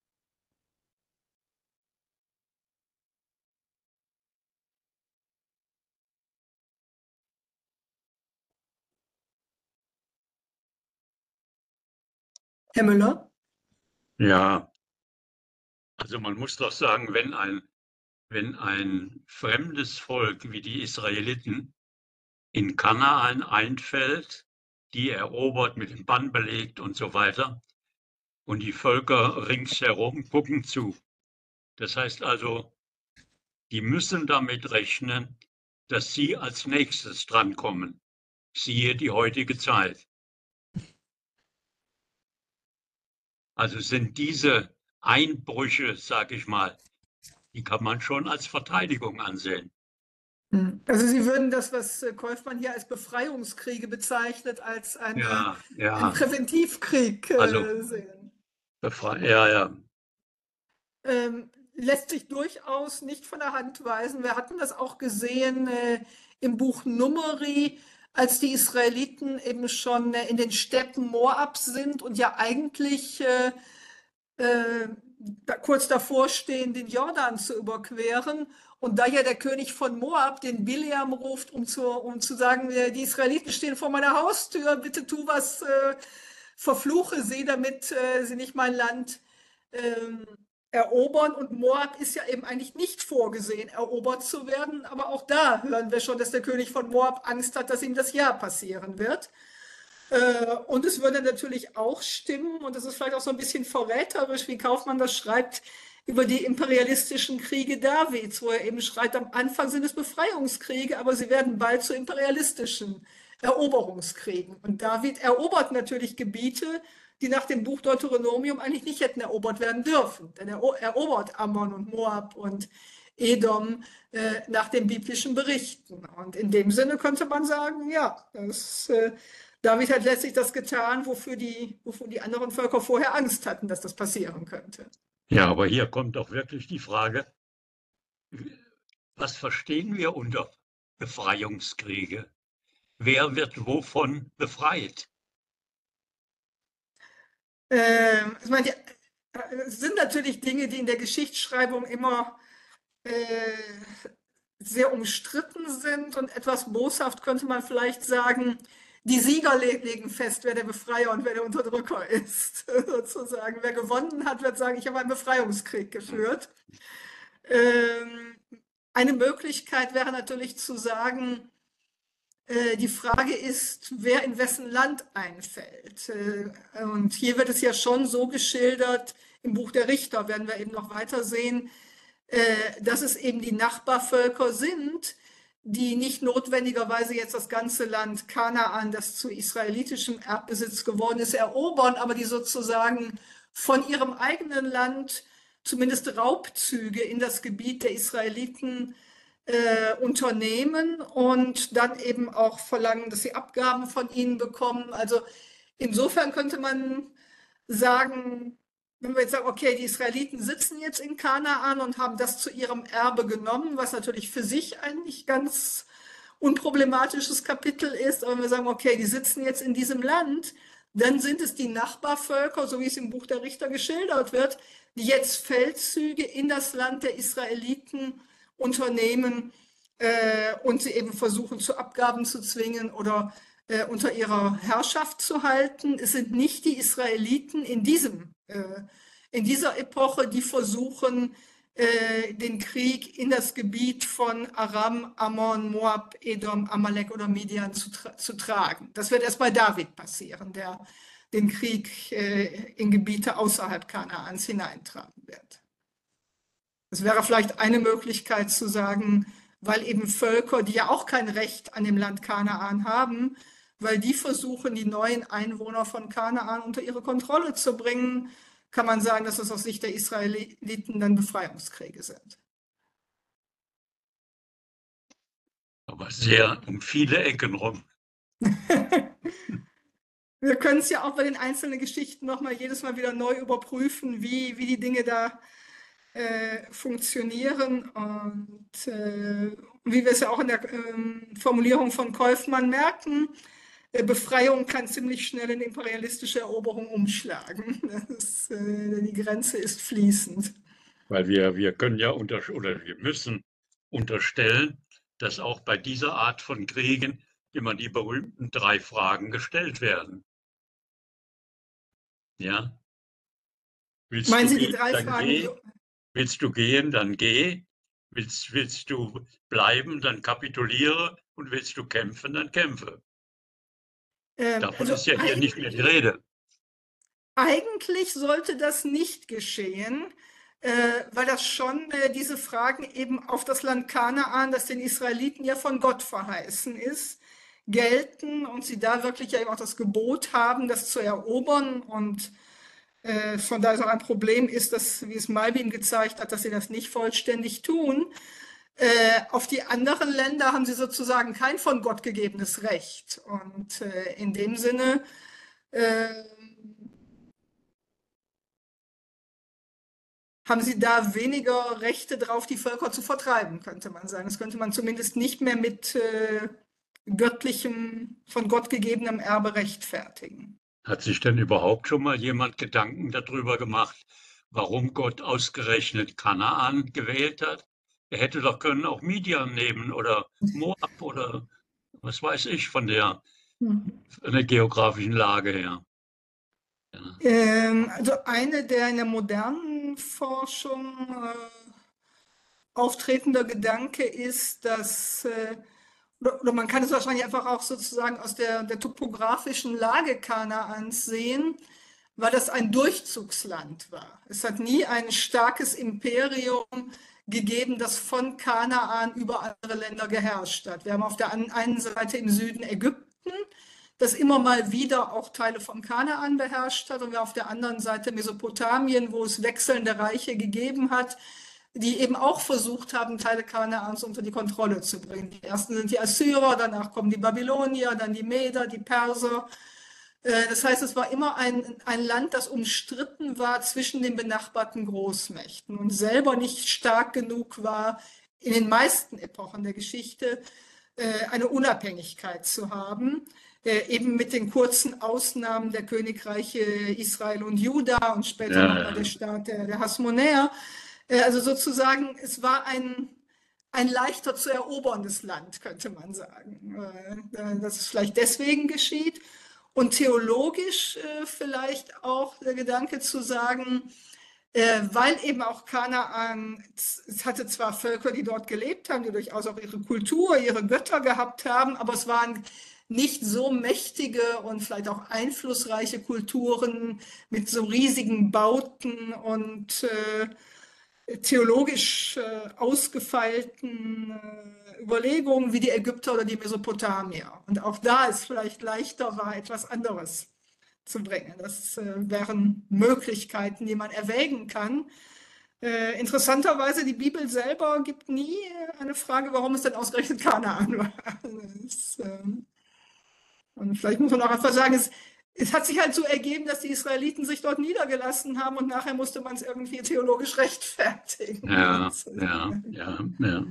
Herr Müller? Ja, also man muss doch sagen, wenn ein, wenn ein fremdes Volk wie die Israeliten in Kanaan einfällt, die erobert, mit dem Bann belegt und so weiter, und die Völker ringsherum gucken zu. Das heißt also, die müssen damit rechnen, dass sie als nächstes drankommen. Siehe die heutige Zeit. Also sind diese Einbrüche, sage ich mal, die kann man schon als Verteidigung ansehen. Also Sie würden das, was Kaufmann hier als Befreiungskriege bezeichnet, als eine, Ja, ja. einen Präventivkrieg äh, Also, sehen. Befre ja, ja. Ähm, lässt sich durchaus nicht von der Hand weisen. Wir hatten das auch gesehen äh, im Buch Numeri, als die Israeliten eben schon äh, in den Steppen Moabs sind und ja eigentlich äh, äh, da, kurz davor stehen, den Jordan zu überqueren. Und da ja der König von Moab den Bileam ruft, um zu, um zu sagen, äh, die Israeliten stehen vor meiner Haustür, bitte tu was, äh, verfluche sie, damit äh, sie nicht mein Land ähm, erobern. Und Moab ist ja eben eigentlich nicht vorgesehen, erobert zu werden. Aber auch da hören wir schon, dass der König von Moab Angst hat, dass ihm das ja passieren wird. Äh, und es würde natürlich auch stimmen, und das ist vielleicht auch so ein bisschen verräterisch, wie Kaufmann das schreibt, über die imperialistischen Kriege Davids, wo er eben schreibt, am Anfang sind es Befreiungskriege, aber sie werden bald zu imperialistischen Eroberungskriegen. Und David erobert natürlich Gebiete, die nach dem Buch Deuteronomium eigentlich nicht hätten erobert werden dürfen. Denn er erobert Ammon und Moab und Edom äh, nach den biblischen Berichten. Und in dem Sinne könnte man sagen, ja, das, äh, David hat letztlich das getan, wofür die, wofür die anderen Völker vorher Angst hatten, dass das passieren könnte. Ja, aber hier kommt doch wirklich die Frage, was verstehen wir unter Befreiungskriege? Wer wird wovon befreit? Ähm, ich meine, die, es sind natürlich Dinge, die in der Geschichtsschreibung immer äh, sehr umstritten sind und etwas boshaft könnte man vielleicht sagen, die Sieger legen fest, wer der Befreier und wer der Unterdrücker ist, sozusagen. Wer gewonnen hat, wird sagen, ich habe einen Befreiungskrieg geführt. Ähm, eine Möglichkeit wäre natürlich zu sagen, äh, die Frage ist, wer in wessen Land einfällt. Äh, und hier wird es ja schon so geschildert, im Buch der Richter werden wir eben noch weiter sehen, dass es eben die Nachbarvölker sind, die nicht notwendigerweise jetzt das ganze Land Kanaan, das zu israelitischem Erbbesitz geworden ist, erobern, aber die sozusagen von ihrem eigenen Land zumindest Raubzüge in das Gebiet der Israeliten äh, unternehmen und dann eben auch verlangen, dass sie Abgaben von ihnen bekommen. Also insofern könnte man sagen, wenn wir jetzt sagen, okay, die Israeliten sitzen jetzt in Kanaan und haben das zu ihrem Erbe genommen, was natürlich für sich ein nicht ganz unproblematisches Kapitel ist, aber wenn wir sagen, okay, die sitzen jetzt in diesem Land, dann sind es die Nachbarvölker, so wie es im Buch der Richter geschildert wird, die jetzt Feldzüge in das Land der Israeliten unternehmen äh, und sie eben versuchen, zu Abgaben zu zwingen oder äh, unter ihrer Herrschaft zu halten. Es sind nicht die Israeliten in diesem in dieser Epoche, die versuchen, den Krieg in das Gebiet von Aram, Ammon, Moab, Edom, Amalek oder Midian zu, tra zu tragen. Das wird erst bei David passieren, der den Krieg in Gebiete außerhalb Kanaans hineintragen wird. Es wäre vielleicht eine Möglichkeit zu sagen, weil eben Völker, die ja auch kein Recht an dem Land Kanaan haben, weil die versuchen, die neuen Einwohner von Kanaan unter ihre Kontrolle zu bringen, kann man sagen, dass es aus Sicht der Israeliten dann Befreiungskriege sind. Aber sehr um viele Ecken rum. Wir können es ja auch bei den einzelnen Geschichten nochmal jedes Mal wieder neu überprüfen, wie, wie die Dinge da äh, funktionieren und äh, wie wir es ja auch in der äh, Formulierung von Kaufmann merken, Befreiung kann ziemlich schnell in imperialistische Eroberung umschlagen. Das, äh, die Grenze ist fließend. Weil wir, wir können ja unter, oder wir müssen unterstellen, dass auch bei dieser Art von Kriegen immer die berühmten drei Fragen gestellt werden. Ja? Willst Meinen du Sie die gehen, drei dann Fragen? geh. Willst du gehen, dann geh. Willst, willst du bleiben, dann kapituliere. Und willst du kämpfen, dann kämpfe. Ähm, Davon also ist ja hier nicht mehr die Rede. Eigentlich sollte das nicht geschehen, äh, weil das schon äh, diese Fragen eben auf das Land Kanaan, das den Israeliten ja von Gott verheißen ist, gelten und sie da wirklich ja eben auch das Gebot haben, das zu erobern. Und äh, von daher ist auch ein Problem ist, dass, wie es Malbim gezeigt hat, dass sie das nicht vollständig tun. Äh, auf die anderen Länder haben sie sozusagen kein von Gott gegebenes Recht. Und äh, in dem Sinne äh, haben sie da weniger Rechte drauf, die Völker zu vertreiben, könnte man sagen. Das könnte man zumindest nicht mehr mit äh, göttlichem, von Gott gegebenem Erbe rechtfertigen. Hat sich denn überhaupt schon mal jemand Gedanken darüber gemacht, warum Gott ausgerechnet Kanaan gewählt hat? Er hätte doch können auch Midian nehmen oder Moab oder was weiß ich von der, von der geografischen Lage her. Ja. Ähm, also eine der in der modernen Forschung äh, auftretender Gedanke ist, dass, äh, oder, oder man kann es wahrscheinlich einfach auch sozusagen aus der, der topografischen Lage Kanaans sehen. weil das ein Durchzugsland war. Es hat nie ein starkes Imperium gegeben, das von Kanaan über andere Länder geherrscht hat. Wir haben auf der einen Seite im Süden Ägypten, das immer mal wieder auch Teile von Kanaan beherrscht hat, und wir auf der anderen Seite Mesopotamien, wo es wechselnde Reiche gegeben hat, die eben auch versucht haben, Teile Kanaans unter die Kontrolle zu bringen. Die ersten sind die Assyrer, danach kommen die Babylonier, dann die Meder, die Perser. Das heißt, es war immer ein, ein Land, das umstritten war zwischen den benachbarten Großmächten und selber nicht stark genug war, in den meisten Epochen der Geschichte eine Unabhängigkeit zu haben. Eben mit den kurzen Ausnahmen der Königreiche Israel und Juda und später Ja, nochmal der Staat der, der Hasmonäer. Also sozusagen, es war ein, ein leichter zu eroberndes Land, könnte man sagen. Dass es vielleicht deswegen geschieht. Und theologisch äh, vielleicht auch der Gedanke zu sagen, äh, weil eben auch Kanaan, es hatte zwar Völker, die dort gelebt haben, die durchaus auch ihre Kultur, ihre Götter gehabt haben, aber es waren nicht so mächtige und vielleicht auch einflussreiche Kulturen mit so riesigen Bauten und äh, theologisch äh, ausgefeilten äh, Überlegungen wie die Ägypter oder die Mesopotamier. Und auch da ist vielleicht leichter war, etwas anderes zu bringen. Das äh, wären Möglichkeiten, die man erwägen kann. Äh, interessanterweise, die Bibel selber gibt nie eine Frage, warum es denn ausgerechnet Kanaan war. Das, äh, und vielleicht muss man auch einfach sagen, es, es hat sich halt so ergeben, dass die Israeliten sich dort niedergelassen haben und nachher musste man es irgendwie theologisch rechtfertigen. ja, ja, ja, ja.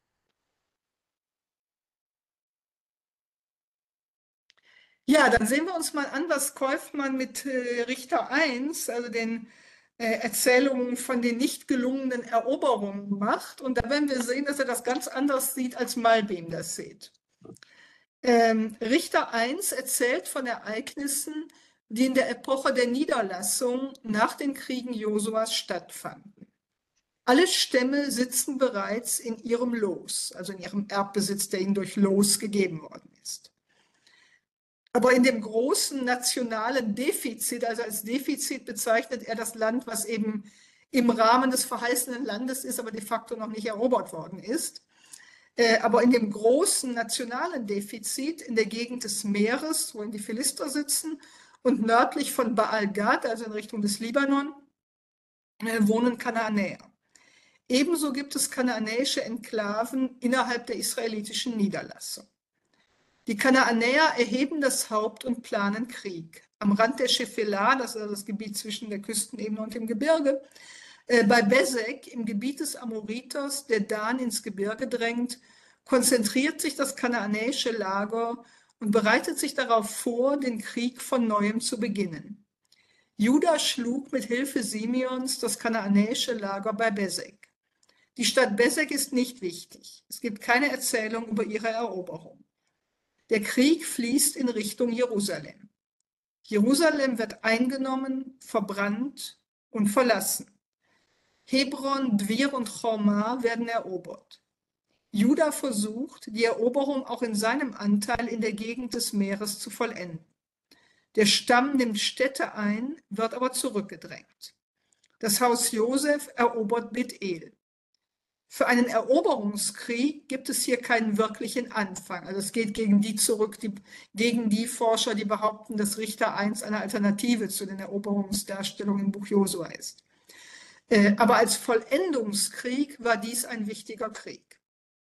Ja, dann sehen wir uns mal an, was Kaufmann mit äh, Richter eins, also den äh, Erzählungen von den nicht gelungenen Eroberungen macht. Und da werden wir sehen, dass er das ganz anders sieht, als Malbim das sieht. Ähm, Richter eins erzählt von Ereignissen, die in der Epoche der Niederlassung nach den Kriegen Josuas stattfanden. Alle Stämme sitzen bereits in ihrem Los, also in ihrem Erbbesitz, der ihnen durch Los gegeben worden ist. Aber in dem großen nationalen Defizit, also als Defizit bezeichnet er das Land, was eben im Rahmen des verheißenen Landes ist, aber de facto noch nicht erobert worden ist. Aber in dem großen nationalen Defizit in der Gegend des Meeres, wo die Philister sitzen, und nördlich von Baal Gad, also in Richtung des Libanon, wohnen Kanaanäer. Ebenso gibt es kanaanäische Enklaven innerhalb der israelitischen Niederlassung. Die Kanaanäer erheben das Haupt und planen Krieg. Am Rand der Schephelah, das ist also das Gebiet zwischen der Küstenebene und dem Gebirge, äh, bei Bezek, im Gebiet des Amoriters, der Dan ins Gebirge drängt, konzentriert sich das kanaanäische Lager und bereitet sich darauf vor, den Krieg von Neuem zu beginnen. Juda schlug mit Hilfe Simeons das kanaanäische Lager bei Bezek. Die Stadt Bezek ist nicht wichtig. Es gibt keine Erzählung über ihre Eroberung. Der Krieg fließt in Richtung Jerusalem. Jerusalem wird eingenommen, verbrannt und verlassen. Hebron, Dvir und Chorma werden erobert. Juda versucht, die Eroberung auch in seinem Anteil in der Gegend des Meeres zu vollenden. Der Stamm nimmt Städte ein, wird aber zurückgedrängt. Das Haus Josef erobert Bethel. Für einen Eroberungskrieg gibt es hier keinen wirklichen Anfang. Also es geht gegen die zurück, die, gegen die Forscher, die behaupten, dass Richter eins eine Alternative zu den Eroberungsdarstellungen im Buch Josua ist. Äh, aber als Vollendungskrieg war dies ein wichtiger Krieg.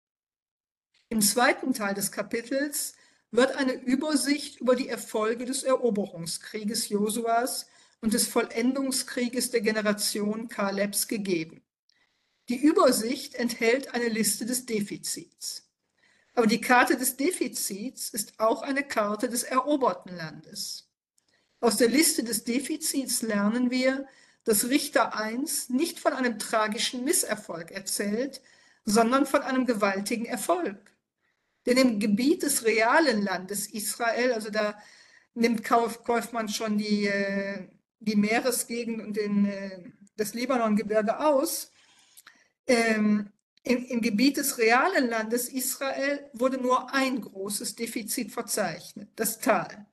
Im zweiten Teil des Kapitels wird eine Übersicht über die Erfolge des Eroberungskrieges Josuas und des Vollendungskrieges der Generation Kalebs gegeben. Die Übersicht enthält eine Liste des Defizits. Aber die Karte des Defizits ist auch eine Karte des eroberten Landes. Aus der Liste des Defizits lernen wir, dass Richter eins nicht von einem tragischen Misserfolg erzählt, sondern von einem gewaltigen Erfolg. Denn im Gebiet des realen Landes Israel, also da nimmt Kaufmann schon die, die Meeresgegend und den, das Libanongebirge aus, Ähm, im, im Gebiet des realen Landes Israel wurde nur ein großes Defizit verzeichnet, das Tal.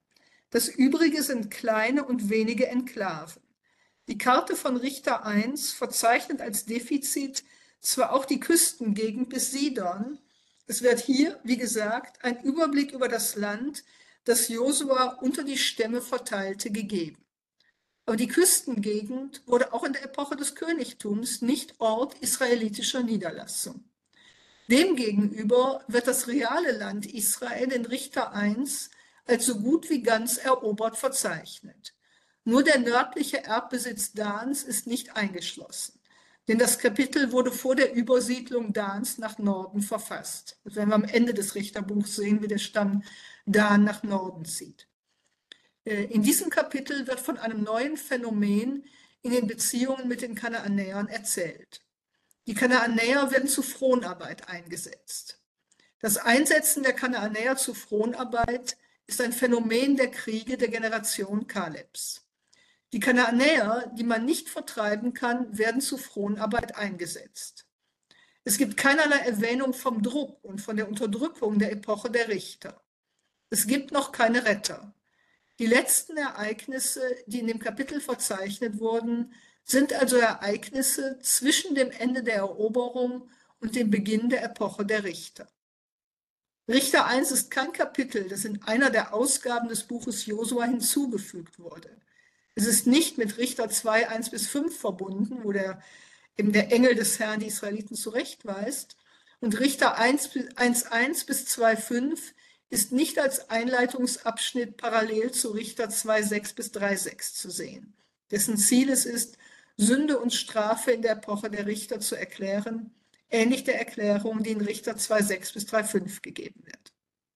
Das Übrige sind kleine und wenige Enklaven. Die Karte von Richter eins verzeichnet als Defizit zwar auch die Küstengegend bis Sidon. Es wird hier, wie gesagt, ein Überblick über das Land, das Josua unter die Stämme verteilte, gegeben. Aber die Küstengegend wurde auch in der Epoche des Königtums nicht Ort israelitischer Niederlassung. Demgegenüber wird das reale Land Israel in Richter eins als so gut wie ganz erobert verzeichnet. Nur der nördliche Erbbesitz Dans ist nicht eingeschlossen, denn das Kapitel wurde vor der Übersiedlung Dans nach Norden verfasst. Das werden wir am Ende des Richterbuchs sehen, wie der Stamm Dan nach Norden zieht. In diesem Kapitel wird von einem neuen Phänomen in den Beziehungen mit den Kanaanäern erzählt. Die Kanaanäer werden zu Fronarbeit eingesetzt. Das Einsetzen der Kanaanäer zu Fronarbeit ist ein Phänomen der Kriege der Generation Kalebs. Die Kanaanäer, die man nicht vertreiben kann, werden zu Fronarbeit eingesetzt. Es gibt keinerlei Erwähnung vom Druck und von der Unterdrückung der Epoche der Richter. Es gibt noch keine Retter. Die letzten Ereignisse, die in dem Kapitel verzeichnet wurden, sind also Ereignisse zwischen dem Ende der Eroberung und dem Beginn der Epoche der Richter. Richter eins ist kein Kapitel, das in einer der Ausgaben des Buches Josua hinzugefügt wurde. Es ist nicht mit Richter zwei, eins bis fünf verbunden, wo der, eben der Engel des Herrn die Israeliten zurechtweist. Und Richter eins, eins bis zwei, fünf ist nicht als Einleitungsabschnitt parallel zu Richter zwei, sechs bis drei, sechs zu sehen, dessen Ziel es ist, Sünde und Strafe in der Epoche der Richter zu erklären, ähnlich der Erklärung, die in Richter zwei, sechs bis drei, fünf gegeben wird.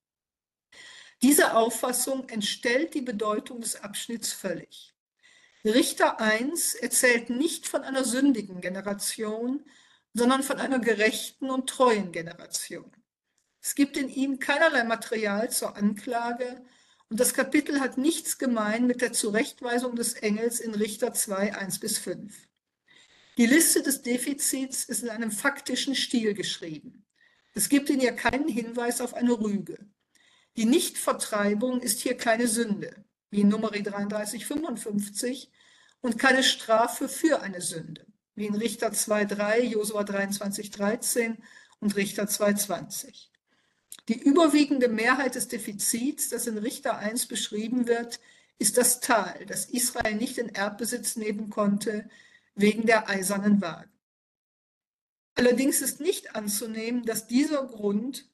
Diese Auffassung entstellt die Bedeutung des Abschnitts völlig. Richter eins erzählt nicht von einer sündigen Generation, sondern von einer gerechten und treuen Generation. Es gibt in ihm keinerlei Material zur Anklage und das Kapitel hat nichts gemein mit der Zurechtweisung des Engels in Richter zwei, eins bis fünf. Die Liste des Defizits ist in einem faktischen Stil geschrieben. Es gibt in ihr keinen Hinweis auf eine Rüge. Die Nichtvertreibung ist hier keine Sünde, wie in Numeri dreiunddreißig, fünfundfünfzig, und keine Strafe für eine Sünde, wie in Richter zwei, drei, Josua dreiundzwanzig, dreizehn und Richter zwei, zwanzig. Die überwiegende Mehrheit des Defizits, das in Richter eins beschrieben wird, ist das Tal, das Israel nicht in Erbbesitz nehmen konnte, wegen der eisernen Wagen. Allerdings ist nicht anzunehmen, dass dieser Grund,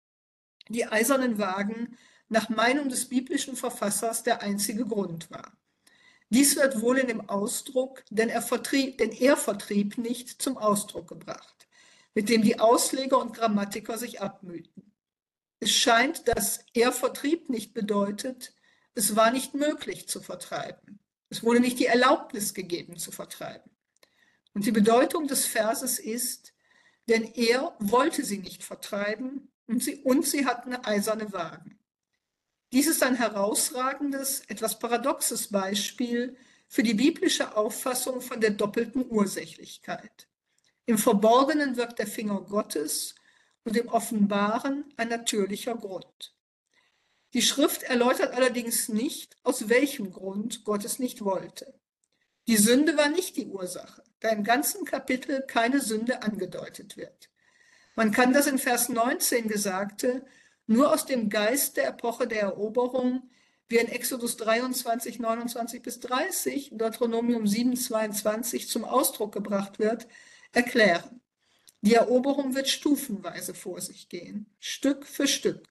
die eisernen Wagen, nach Meinung des biblischen Verfassers der einzige Grund war. Dies wird wohl in dem Ausdruck, denn er vertrieb, denn er vertrieb nicht, zum Ausdruck gebracht, mit dem die Ausleger und Grammatiker sich abmühten. Es scheint, dass er vertrieb nicht bedeutet, es war nicht möglich zu vertreiben. Es wurde nicht die Erlaubnis gegeben zu vertreiben. Und die Bedeutung des Verses ist, denn er wollte sie nicht vertreiben und sie, und sie hatten eiserne Wagen. Dies ist ein herausragendes, etwas paradoxes Beispiel für die biblische Auffassung von der doppelten Ursächlichkeit. Im Verborgenen wirkt der Finger Gottes und im Offenbaren ein natürlicher Grund. Die Schrift erläutert allerdings nicht, aus welchem Grund Gott es nicht wollte. Die Sünde war nicht die Ursache, da im ganzen Kapitel keine Sünde angedeutet wird. Man kann das in Vers neunzehn Gesagte nur aus dem Geist der Epoche der Eroberung, wie in Exodus dreiundzwanzig, neunundzwanzig bis dreißig, Deuteronomium sieben, zweiundzwanzig zum Ausdruck gebracht wird, erklären. Die Eroberung wird stufenweise vor sich gehen, Stück für Stück.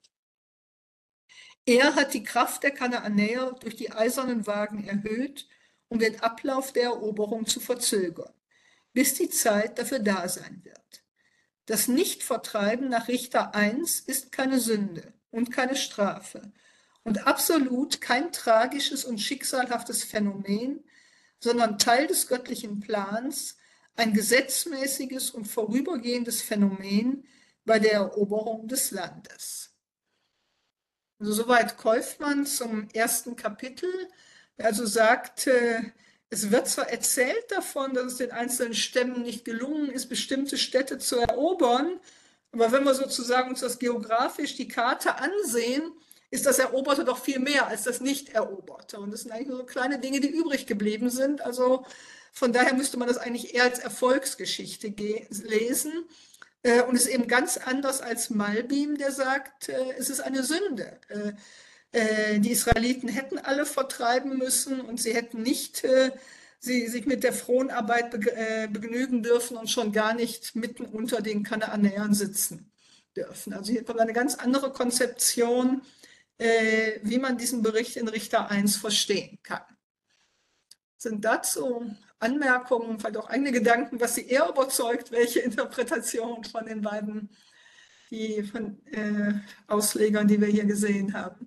Er hat die Kraft der Kanaanäer durch die eisernen Wagen erhöht, um den Ablauf der Eroberung zu verzögern, bis die Zeit dafür da sein wird. Das Nichtvertreiben nach Richter eins ist keine Sünde und keine Strafe und absolut kein tragisches und schicksalhaftes Phänomen, sondern Teil des göttlichen Plans, ein gesetzmäßiges und vorübergehendes Phänomen bei der Eroberung des Landes. Also soweit Kaufmann zum ersten Kapitel, der also sagt, es wird zwar erzählt davon, dass es den einzelnen Stämmen nicht gelungen ist, bestimmte Städte zu erobern, aber wenn wir sozusagen uns das geografisch die Karte ansehen, ist das Eroberte doch viel mehr als das Nicht-Eroberte. Und das sind eigentlich nur so kleine Dinge, die übrig geblieben sind. Also von daher müsste man das eigentlich eher als Erfolgsgeschichte lesen. Und es ist eben ganz anders als Malbim, der sagt, es ist eine Sünde. Die Israeliten hätten alle vertreiben müssen und sie hätten nicht sie, sich mit der Fronarbeit begnügen dürfen und schon gar nicht mitten unter den Kanaanäern sitzen dürfen. Also hier kommt eine ganz andere Konzeption, wie man diesen Bericht in Richter eins verstehen kann. Sind dazu Anmerkungen, vielleicht auch eigene Gedanken, was Sie eher überzeugt, welche Interpretation von den beiden die, von, äh, Auslegern, die wir hier gesehen haben?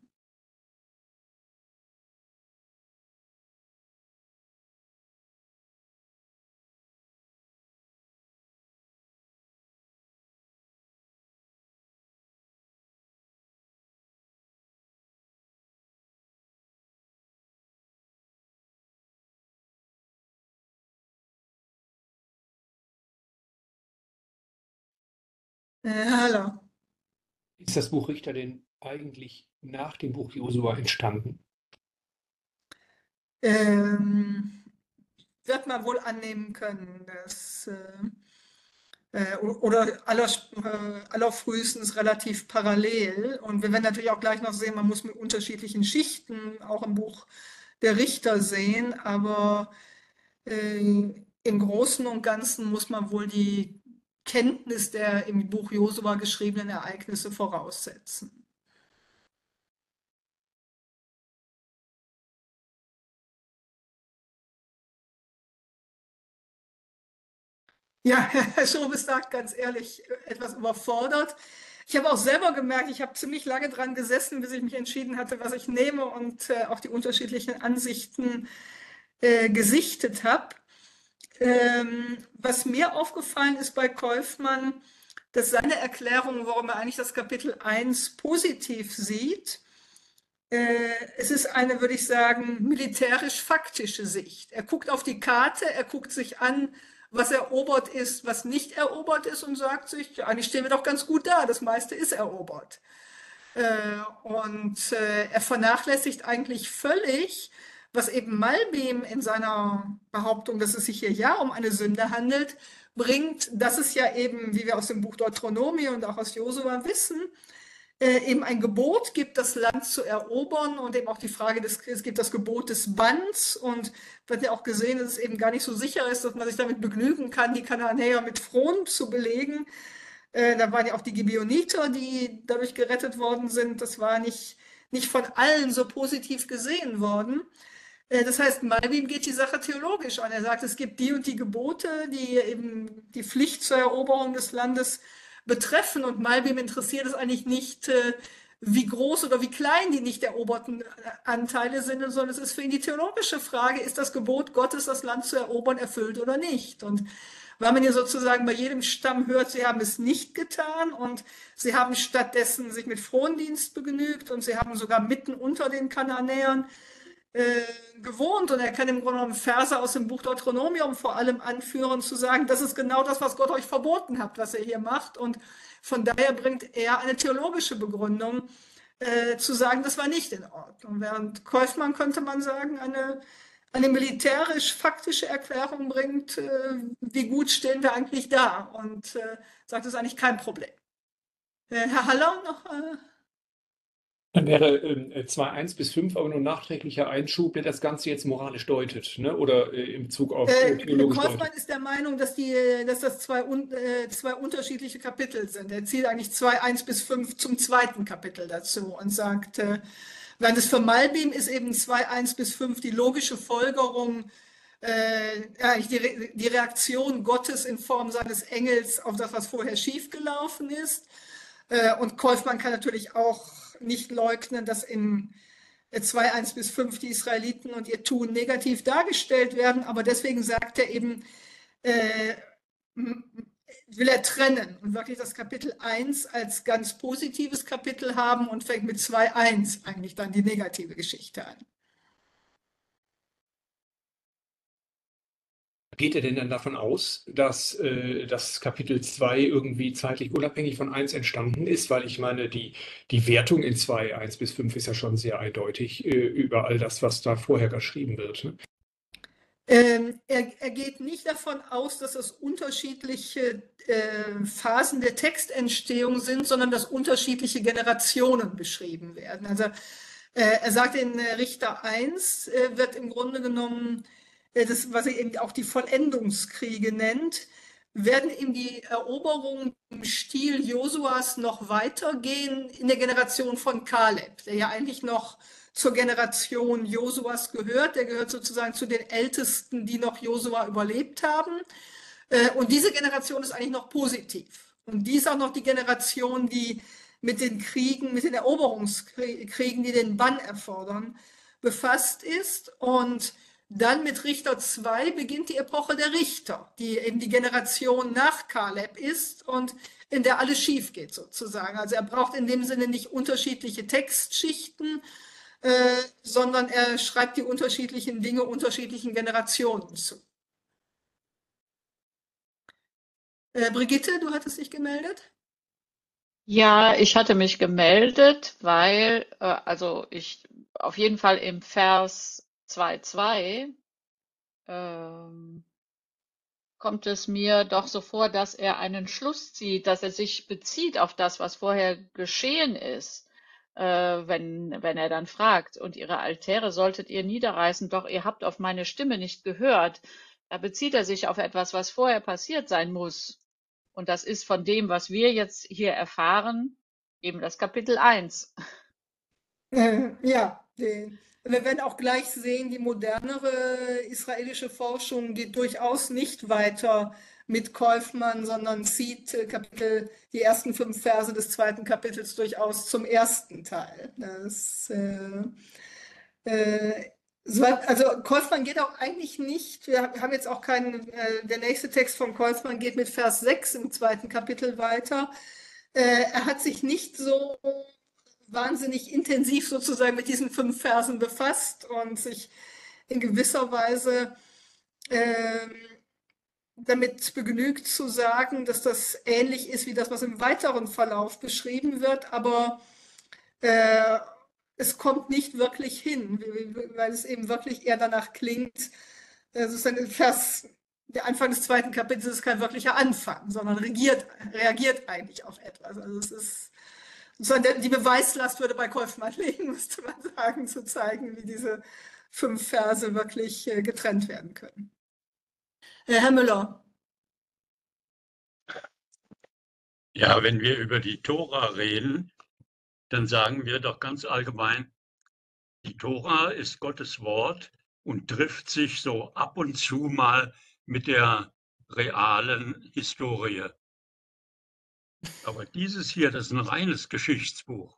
Äh, hallo. Ist das Buch Richter denn eigentlich nach dem Buch Josua entstanden? Ähm, wird man wohl annehmen können, dass äh, oder aller, äh, allerfrühestens relativ parallel. Und wir werden natürlich auch gleich noch sehen, man muss mit unterschiedlichen Schichten auch im Buch der Richter sehen, aber äh, im Großen und Ganzen muss man wohl die Kenntnis der im Buch Josua geschriebenen Ereignisse voraussetzen. Ja, Herr Schobes sagt ganz ehrlich, etwas überfordert. Ich habe auch selber gemerkt, ich habe ziemlich lange dran gesessen, bis ich mich entschieden hatte, was ich nehme und äh, auch die unterschiedlichen Ansichten äh, gesichtet habe. Ähm, was mir aufgefallen ist bei Kaufmann, dass seine Erklärung, warum er eigentlich das Kapitel eins positiv sieht, äh, es ist eine, würde ich sagen, militärisch-faktische Sicht. Er guckt auf die Karte, er guckt sich an, was erobert ist, was nicht erobert ist und sagt sich, ja, eigentlich stehen wir doch ganz gut da, das meiste ist erobert. Äh, und äh, er vernachlässigt eigentlich völlig, was eben Malbim in seiner Behauptung, dass es sich hier ja um eine Sünde handelt, bringt, dass es ja eben, wie wir aus dem Buch Deuteronomie und auch aus Josua wissen, äh, eben ein Gebot gibt, das Land zu erobern und eben auch die Frage, des, es gibt das Gebot des Banns und wird ja auch gesehen, dass es eben gar nicht so sicher ist, dass man sich damit begnügen kann, die Kanaanäer mit Fron zu belegen. Äh, da waren ja auch die Gibeoniter, die dadurch gerettet worden sind. Das war nicht, nicht von allen so positiv gesehen worden. Äh, das heißt, Malbim geht die Sache theologisch an. Er sagt, es gibt die und die Gebote, die eben die Pflicht zur Eroberung des Landes betreffen. Und Malbim interessiert es eigentlich nicht, äh, wie groß oder wie klein die nicht eroberten Anteile sind, sondern es ist für ihn die theologische Frage, ist das Gebot Gottes, das Land zu erobern, erfüllt oder nicht? Und weil man ja sozusagen bei jedem Stamm hört, sie haben es nicht getan und sie haben stattdessen sich mit Frondienst begnügt und sie haben sogar mitten unter den Kanaanäern äh, gewohnt. Und er kann im Grunde genommen Verse aus dem Buch Deuteronomium vor allem anführen, zu sagen, das ist genau das, was Gott euch verboten hat, was er hier macht. Und von daher bringt er eine theologische Begründung, äh, zu sagen, das war nicht in Ordnung. Während Kaufmann, könnte man sagen, eine eine militärisch-faktische Erklärung bringt, äh, wie gut stehen wir eigentlich da und äh, sagt, es ist eigentlich kein Problem. Äh, Herr Haller noch? Äh? Dann wäre äh, zwei eins bis fünf aber nur ein nachträglicher Einschub, der das Ganze jetzt moralisch deutet, ne? Oder äh, in Bezug auf äh, theologisch Kaufmann deutet. ist der Meinung, dass, die, dass das zwei, un, äh, zwei unterschiedliche Kapitel sind. Er zieht eigentlich zwei eins bis fünf zum zweiten Kapitel dazu und sagt, äh, während es für Malbim ist eben zwei eins bis fünf die logische Folgerung, äh, eigentlich die, die Reaktion Gottes in Form seines Engels auf das, was vorher schiefgelaufen ist. Äh, und Kaufmann kann natürlich auch nicht leugnen, dass in zwei eins bis fünf die Israeliten und ihr Tun negativ dargestellt werden, aber deswegen sagt er eben, äh, will er trennen und wirklich das Kapitel eins als ganz positives Kapitel haben und fängt mit zwei eins eigentlich dann die negative Geschichte an. Geht er denn dann davon aus, dass äh, das Kapitel zwei irgendwie zeitlich unabhängig von eins entstanden ist? Weil ich meine, die, die Wertung in zwei, eins bis fünf ist ja schon sehr eindeutig äh, über all das, was da vorher geschrieben wird. Ne? Ähm, er, er geht nicht davon aus, dass es unterschiedliche äh, Phasen der Textentstehung sind, sondern dass unterschiedliche Generationen beschrieben werden. Also äh, er sagt, in äh, Richter eins äh, wird im Grunde genommen, äh, das, was er eben auch die Vollendungskriege nennt, werden ihm die Eroberungen im Stil Josuas noch weitergehen in der Generation von Kaleb, der ja eigentlich noch zur Generation Josuas gehört. Der gehört sozusagen zu den Ältesten, die noch Josua überlebt haben. Und diese Generation ist eigentlich noch positiv. Und die ist auch noch die Generation, die mit den Kriegen, mit den Eroberungskriegen, die den Bann erfordern, befasst ist. Und dann mit Richter zwei beginnt die Epoche der Richter, die eben die Generation nach Kaleb ist und in der alles schief geht sozusagen. Also er braucht in dem Sinne nicht unterschiedliche Textschichten, Äh, sondern er schreibt die unterschiedlichen Dinge unterschiedlichen Generationen zu. Äh, Brigitte, du hattest dich gemeldet? Ja, ich hatte mich gemeldet, weil, äh, also ich auf jeden Fall im Vers zwei Punkt zwei ähm, kommt es mir doch so vor, dass er einen Schluss zieht, dass er sich bezieht auf das, was vorher geschehen ist, äh, wenn, wenn er dann fragt, und ihre Altäre solltet ihr niederreißen, doch ihr habt auf meine Stimme nicht gehört. Da bezieht er sich auf etwas, was vorher passiert sein muss. Und das ist von dem, was wir jetzt hier erfahren, eben das Kapitel eins. Äh, ja, die, wir werden auch gleich sehen, die modernere israelische Forschung geht durchaus nicht weiter mit Kaufmann, sondern zieht äh, Kapitel, die ersten fünf Verse des zweiten Kapitels durchaus zum ersten Teil. Das, äh, äh, so, also Kaufmann geht auch eigentlich nicht, wir haben jetzt auch keinen, äh, der nächste Text von Kaufmann geht mit Vers sechs im zweiten Kapitel weiter. Äh, er hat sich nicht so wahnsinnig intensiv sozusagen mit diesen fünf Versen befasst und sich in gewisser Weise äh, damit begnügt zu sagen, dass das ähnlich ist wie das, was im weiteren Verlauf beschrieben wird, aber äh, es kommt nicht wirklich hin, weil es eben wirklich eher danach klingt, es ist ein Vers, der Anfang des zweiten Kapitels ist kein wirklicher Anfang, sondern regiert, reagiert eigentlich auf etwas. Also es ist die Beweislast würde bei Kaufmann liegen, müsste man sagen, zu zeigen, wie diese fünf Verse wirklich getrennt werden können. Herr Müller. Ja, wenn wir über die Tora reden, dann sagen wir doch ganz allgemein, die Tora ist Gottes Wort und trifft sich so ab und zu mal mit der realen Historie. Aber dieses hier, das ist ein reines Geschichtsbuch.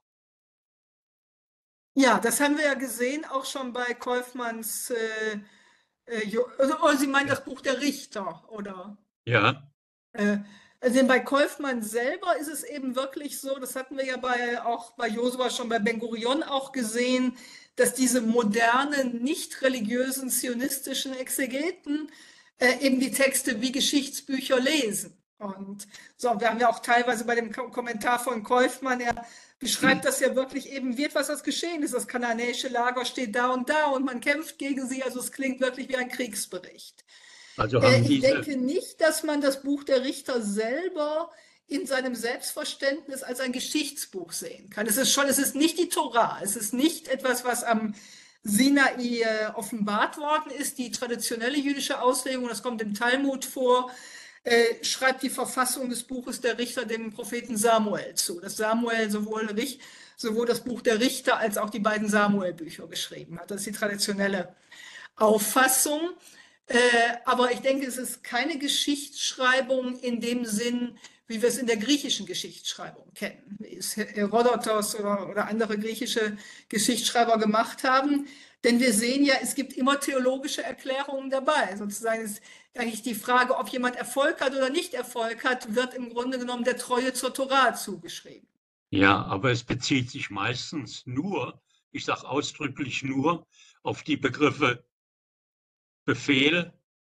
Ja, das haben wir ja gesehen, auch schon bei Kaufmanns, äh, äh, also, oh, Sie meinen das Buch der Richter, oder? Ja. Äh, also bei Kaufmann selber ist es eben wirklich so, das hatten wir ja bei, auch bei Josua schon bei Ben Gurion auch gesehen, dass diese modernen, nicht religiösen zionistischen Exegeten äh, eben die Texte wie Geschichtsbücher lesen. Und so, wir haben ja auch teilweise bei dem Kommentar von Kaufmann, er beschreibt das ja wirklich eben, wie etwas, was geschehen ist. Das kananäische Lager steht da und da und man kämpft gegen sie. Also es klingt wirklich wie ein Kriegsbericht. Also haben ich diese... denke nicht, dass man das Buch der Richter selber in seinem Selbstverständnis als ein Geschichtsbuch sehen kann. Es ist schon, es ist nicht die Tora, es ist nicht etwas, was am Sinai äh, offenbart worden ist, die traditionelle jüdische Auslegung, das kommt im Talmud vor, äh, schreibt die Verfassung des Buches der Richter dem Propheten Samuel zu, dass Samuel sowohl, sowohl das Buch der Richter als auch die beiden Samuel-Bücher geschrieben hat. Das ist die traditionelle Auffassung. Äh, aber ich denke, es ist keine Geschichtsschreibung in dem Sinn, wie wir es in der griechischen Geschichtsschreibung kennen, wie es Herodotos oder, oder andere griechische Geschichtsschreiber gemacht haben. Denn wir sehen ja, es gibt immer theologische Erklärungen dabei. Sozusagen ist eigentlich die Frage, ob jemand Erfolg hat oder nicht Erfolg hat, wird im Grunde genommen der Treue zur Tora zugeschrieben. Ja, aber es bezieht sich meistens nur, ich sage ausdrücklich nur, auf die Begriffe Befehl,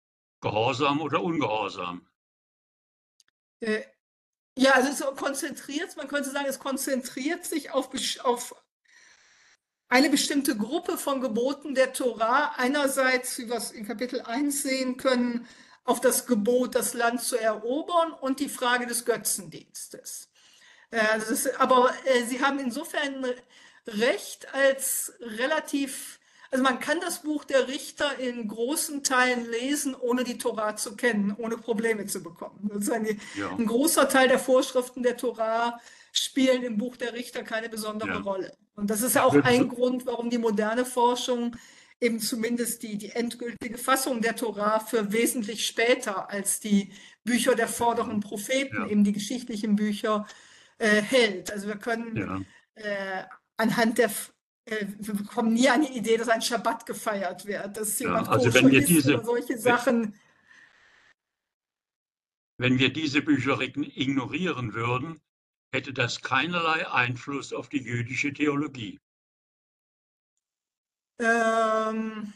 Gehorsam oder Ungehorsam? Äh, ja, also es konzentriert, man könnte sagen, es konzentriert sich auf, auf eine bestimmte Gruppe von Geboten der Tora. Einerseits, wie wir es in Kapitel eins sehen können, auf das Gebot, das Land zu erobern und die Frage des Götzendienstes. Also das, aber äh, Sie haben insofern recht, als relativ, also man kann das Buch der Richter in großen Teilen lesen, ohne die Tora zu kennen, ohne Probleme zu bekommen. Sozusagen Ja. ein großer Teil der Vorschriften der Tora spielen im Buch der Richter keine besondere Ja. Rolle. Und das ist ja auch ein Grund, warum die moderne Forschung eben zumindest die, die endgültige Fassung der Tora für wesentlich später als die Bücher der vorderen Propheten, Ja. eben die geschichtlichen Bücher, äh, hält. Also wir können Ja. äh, anhand der, äh, wir bekommen nie eine Idee, dass ein Schabbat gefeiert wird, dass Ja, jemand also koscher wenn wir ist diese- oder solche Sachen. Wenn wir diese Bücher ignorieren würden, hätte das keinerlei Einfluss auf die jüdische Theologie. Ähm,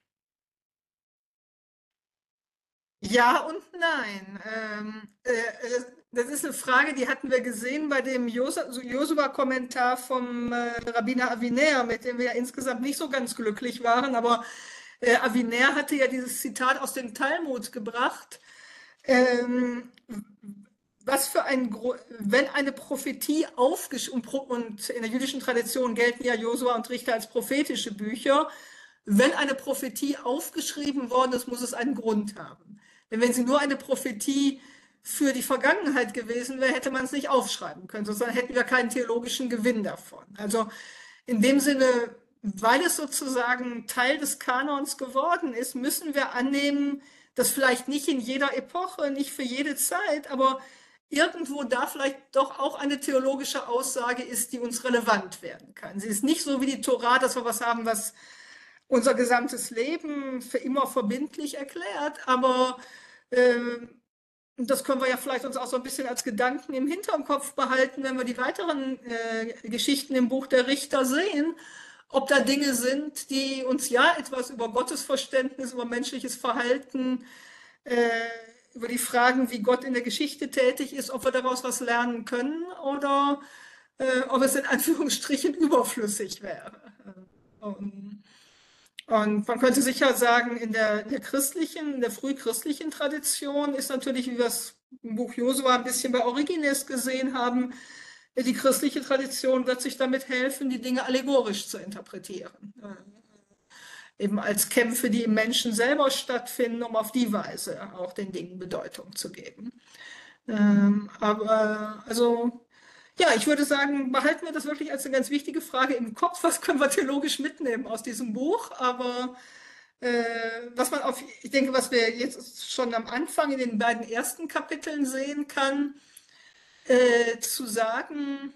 ja und nein. Ähm, äh, das, das ist eine Frage, die hatten wir gesehen bei dem Josua-Kommentar vom äh, Rabbiner Aviner, mit dem wir ja insgesamt nicht so ganz glücklich waren, aber äh, Aviner hatte ja dieses Zitat aus dem Talmud gebracht. Ähm, was für ein, Gro wenn eine Prophetie aufgeschrieben, und in der jüdischen Tradition gelten ja Josua und Richter als prophetische Bücher, wenn eine Prophetie aufgeschrieben worden ist, muss es einen Grund haben. Denn wenn sie nur eine Prophetie für die Vergangenheit gewesen wäre, hätte man es nicht aufschreiben können, sonst hätten wir keinen theologischen Gewinn davon. Also in dem Sinne, weil es sozusagen Teil des Kanons geworden ist, müssen wir annehmen, dass vielleicht nicht in jeder Epoche, nicht für jede Zeit, aber irgendwo da vielleicht doch auch eine theologische Aussage ist, die uns relevant werden kann. Sie ist nicht so wie die Tora, dass wir was haben, was unser gesamtes Leben für immer verbindlich erklärt, aber äh, das können wir ja vielleicht uns auch so ein bisschen als Gedanken im Hinterkopf behalten, wenn wir die weiteren äh, Geschichten im Buch der Richter sehen, ob da Dinge sind, die uns ja etwas über Gottesverständnis, über menschliches Verhalten, äh, über die Fragen, wie Gott in der Geschichte tätig ist, ob wir daraus was lernen können oder äh, ob es in Anführungsstrichen überflüssig wäre. Und, und man könnte sicher sagen, in der, in der christlichen, in der frühchristlichen Tradition ist natürlich, wie wir es im Buch Josua ein bisschen bei Origenes gesehen haben, die christliche Tradition wird sich damit helfen, die Dinge allegorisch zu interpretieren. Eben als Kämpfe, die im Menschen selber stattfinden, um auf die Weise auch den Dingen Bedeutung zu geben. Ähm, aber also, ja, ich würde sagen, behalten wir das wirklich als eine ganz wichtige Frage im Kopf. Was können wir theologisch mitnehmen aus diesem Buch? Aber äh, was man auf, ich denke, was wir jetzt schon am Anfang in den beiden ersten Kapiteln sehen kann, äh, zu sagen,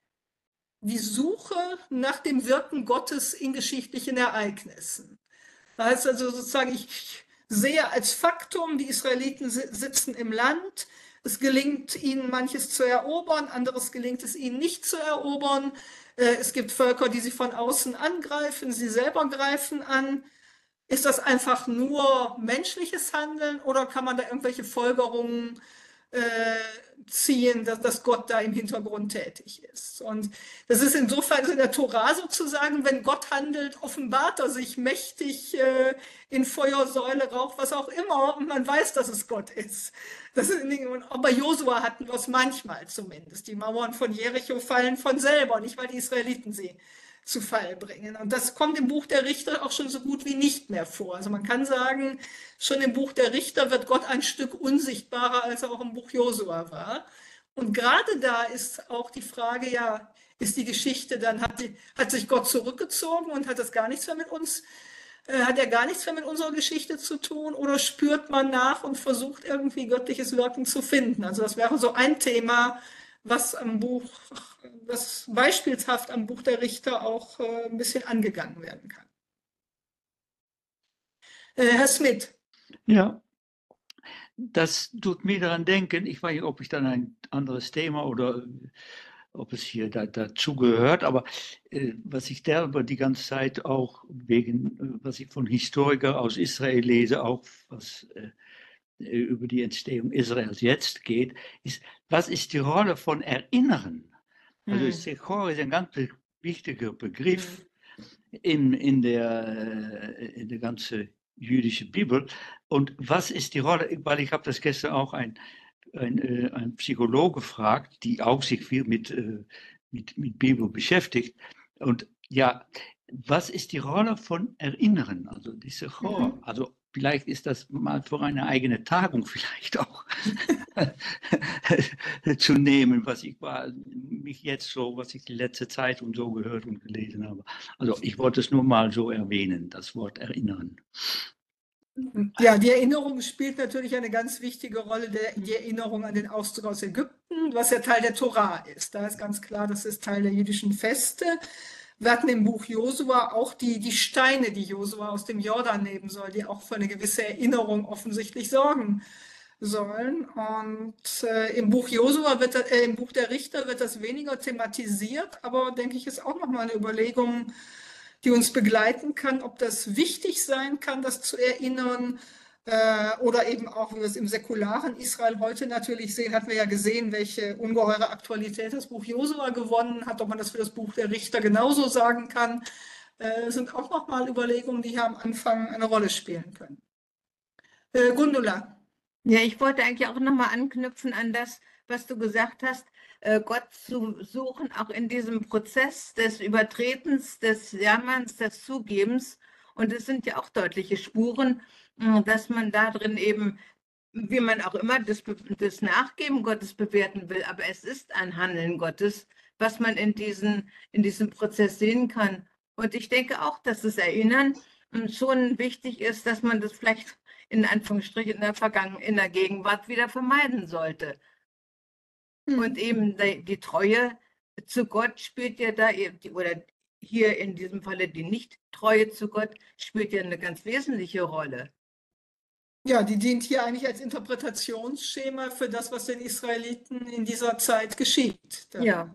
die Suche nach dem Wirken Gottes in geschichtlichen Ereignissen. Das heißt also sozusagen, ich sehe als Faktum, die Israeliten sitzen im Land, es gelingt ihnen manches zu erobern, anderes gelingt es ihnen nicht zu erobern. Es gibt Völker, die sie von außen angreifen, sie selber greifen an. Ist das einfach nur menschliches Handeln oder kann man da irgendwelche Folgerungen äh, ziehen, dass, dass Gott da im Hintergrund tätig ist? Und das ist insofern in der Tora sozusagen, wenn Gott handelt, offenbart er sich mächtig äh, in Feuer, Säule, Rauch, was auch immer, und man weiß, dass es Gott ist. Das ist und auch bei Josua hatten wir es manchmal zumindest. Die Mauern von Jericho fallen von selber, nicht weil die Israeliten sie zu Fall bringen. Und das kommt im Buch der Richter auch schon so gut wie nicht mehr vor. Also man kann sagen, schon im Buch der Richter wird Gott ein Stück unsichtbarer, als er auch im Buch Josua war. Und gerade da ist auch die Frage, ja, ist die Geschichte dann, hat, die, hat sich Gott zurückgezogen und hat das gar nichts mehr mit uns, äh, hat er gar nichts mehr mit unserer Geschichte zu tun, oder spürt man nach und versucht irgendwie göttliches Wirken zu finden? Also das wäre so ein Thema, was am Buch, was beispielshaft am Buch der Richter auch äh, ein bisschen angegangen werden kann. Äh, Herr Smith. Ja, das tut mir daran denken, ich weiß nicht, ob ich dann ein anderes Thema oder ob es hier da, dazu gehört, aber äh, was ich darüber die ganze Zeit auch wegen, äh, was ich von Historikern aus Israel lese, auch was äh, über die Entstehung Israels jetzt geht, ist, was ist die Rolle von Erinnern? Also Hm. Zechor ist ein ganz wichtiger Begriff in, in, der, in der ganzen jüdischen Bibel. Und was ist die Rolle? Weil ich habe das gestern auch ein, ein, ein Psychologe gefragt, die auch sich viel mit, mit, mit Bibel beschäftigt. Und ja, was ist die Rolle von Erinnern? Also diese Chor, Mhm. also vielleicht ist das mal für eine eigene Tagung vielleicht auch zu nehmen, was ich war, mich jetzt so, was ich die letzte Zeit und so gehört und gelesen habe. Also ich wollte es nur mal so erwähnen, das Wort Erinnern. Ja, die Erinnerung spielt natürlich eine ganz wichtige Rolle, der, die Erinnerung an den Auszug aus Ägypten, was ja Teil der Tora ist. Da ist ganz klar, das ist Teil der jüdischen Feste. Wir hatten im Buch Josua auch die, die Steine, die Josua aus dem Jordan nehmen soll, die auch für eine gewisse Erinnerung offensichtlich sorgen sollen. Und äh, im Buch Josua wird, äh, im Buch der Richter wird das weniger thematisiert, aber denke ich, ist auch nochmal eine Überlegung, die uns begleiten kann, ob das wichtig sein kann, das zu erinnern, äh, oder eben auch, wie wir es im säkularen Israel heute natürlich sehen, hatten wir ja gesehen, welche ungeheure Aktualität das Buch Josua gewonnen hat, ob man das für das Buch der Richter genauso sagen kann, äh, sind auch nochmal Überlegungen, die hier am Anfang eine Rolle spielen können. Äh, Gundula. Ja, ich wollte eigentlich auch nochmal anknüpfen an das, was du gesagt hast, äh, Gott zu suchen, auch in diesem Prozess des Übertretens, des Jammerns, des Zugebens. Und es sind ja auch deutliche Spuren, mh, dass man da drin eben, wie man auch immer das, Be- das Nachgeben Gottes bewerten will, aber es ist ein Handeln Gottes, was man in, diesen, in diesem Prozess sehen kann. Und ich denke auch, dass das Erinnern mh, schon wichtig ist, dass man das vielleicht in Anführungsstrichen in der Vergangenheit, in der Gegenwart wieder vermeiden sollte. Und eben die, die Treue zu Gott spielt ja da, eben die- oder hier in diesem Falle die Nicht-Treue zu Gott spielt ja eine ganz wesentliche Rolle. Ja, die dient hier eigentlich als Interpretationsschema für das, was den Israeliten in dieser Zeit geschieht. Da- Ja.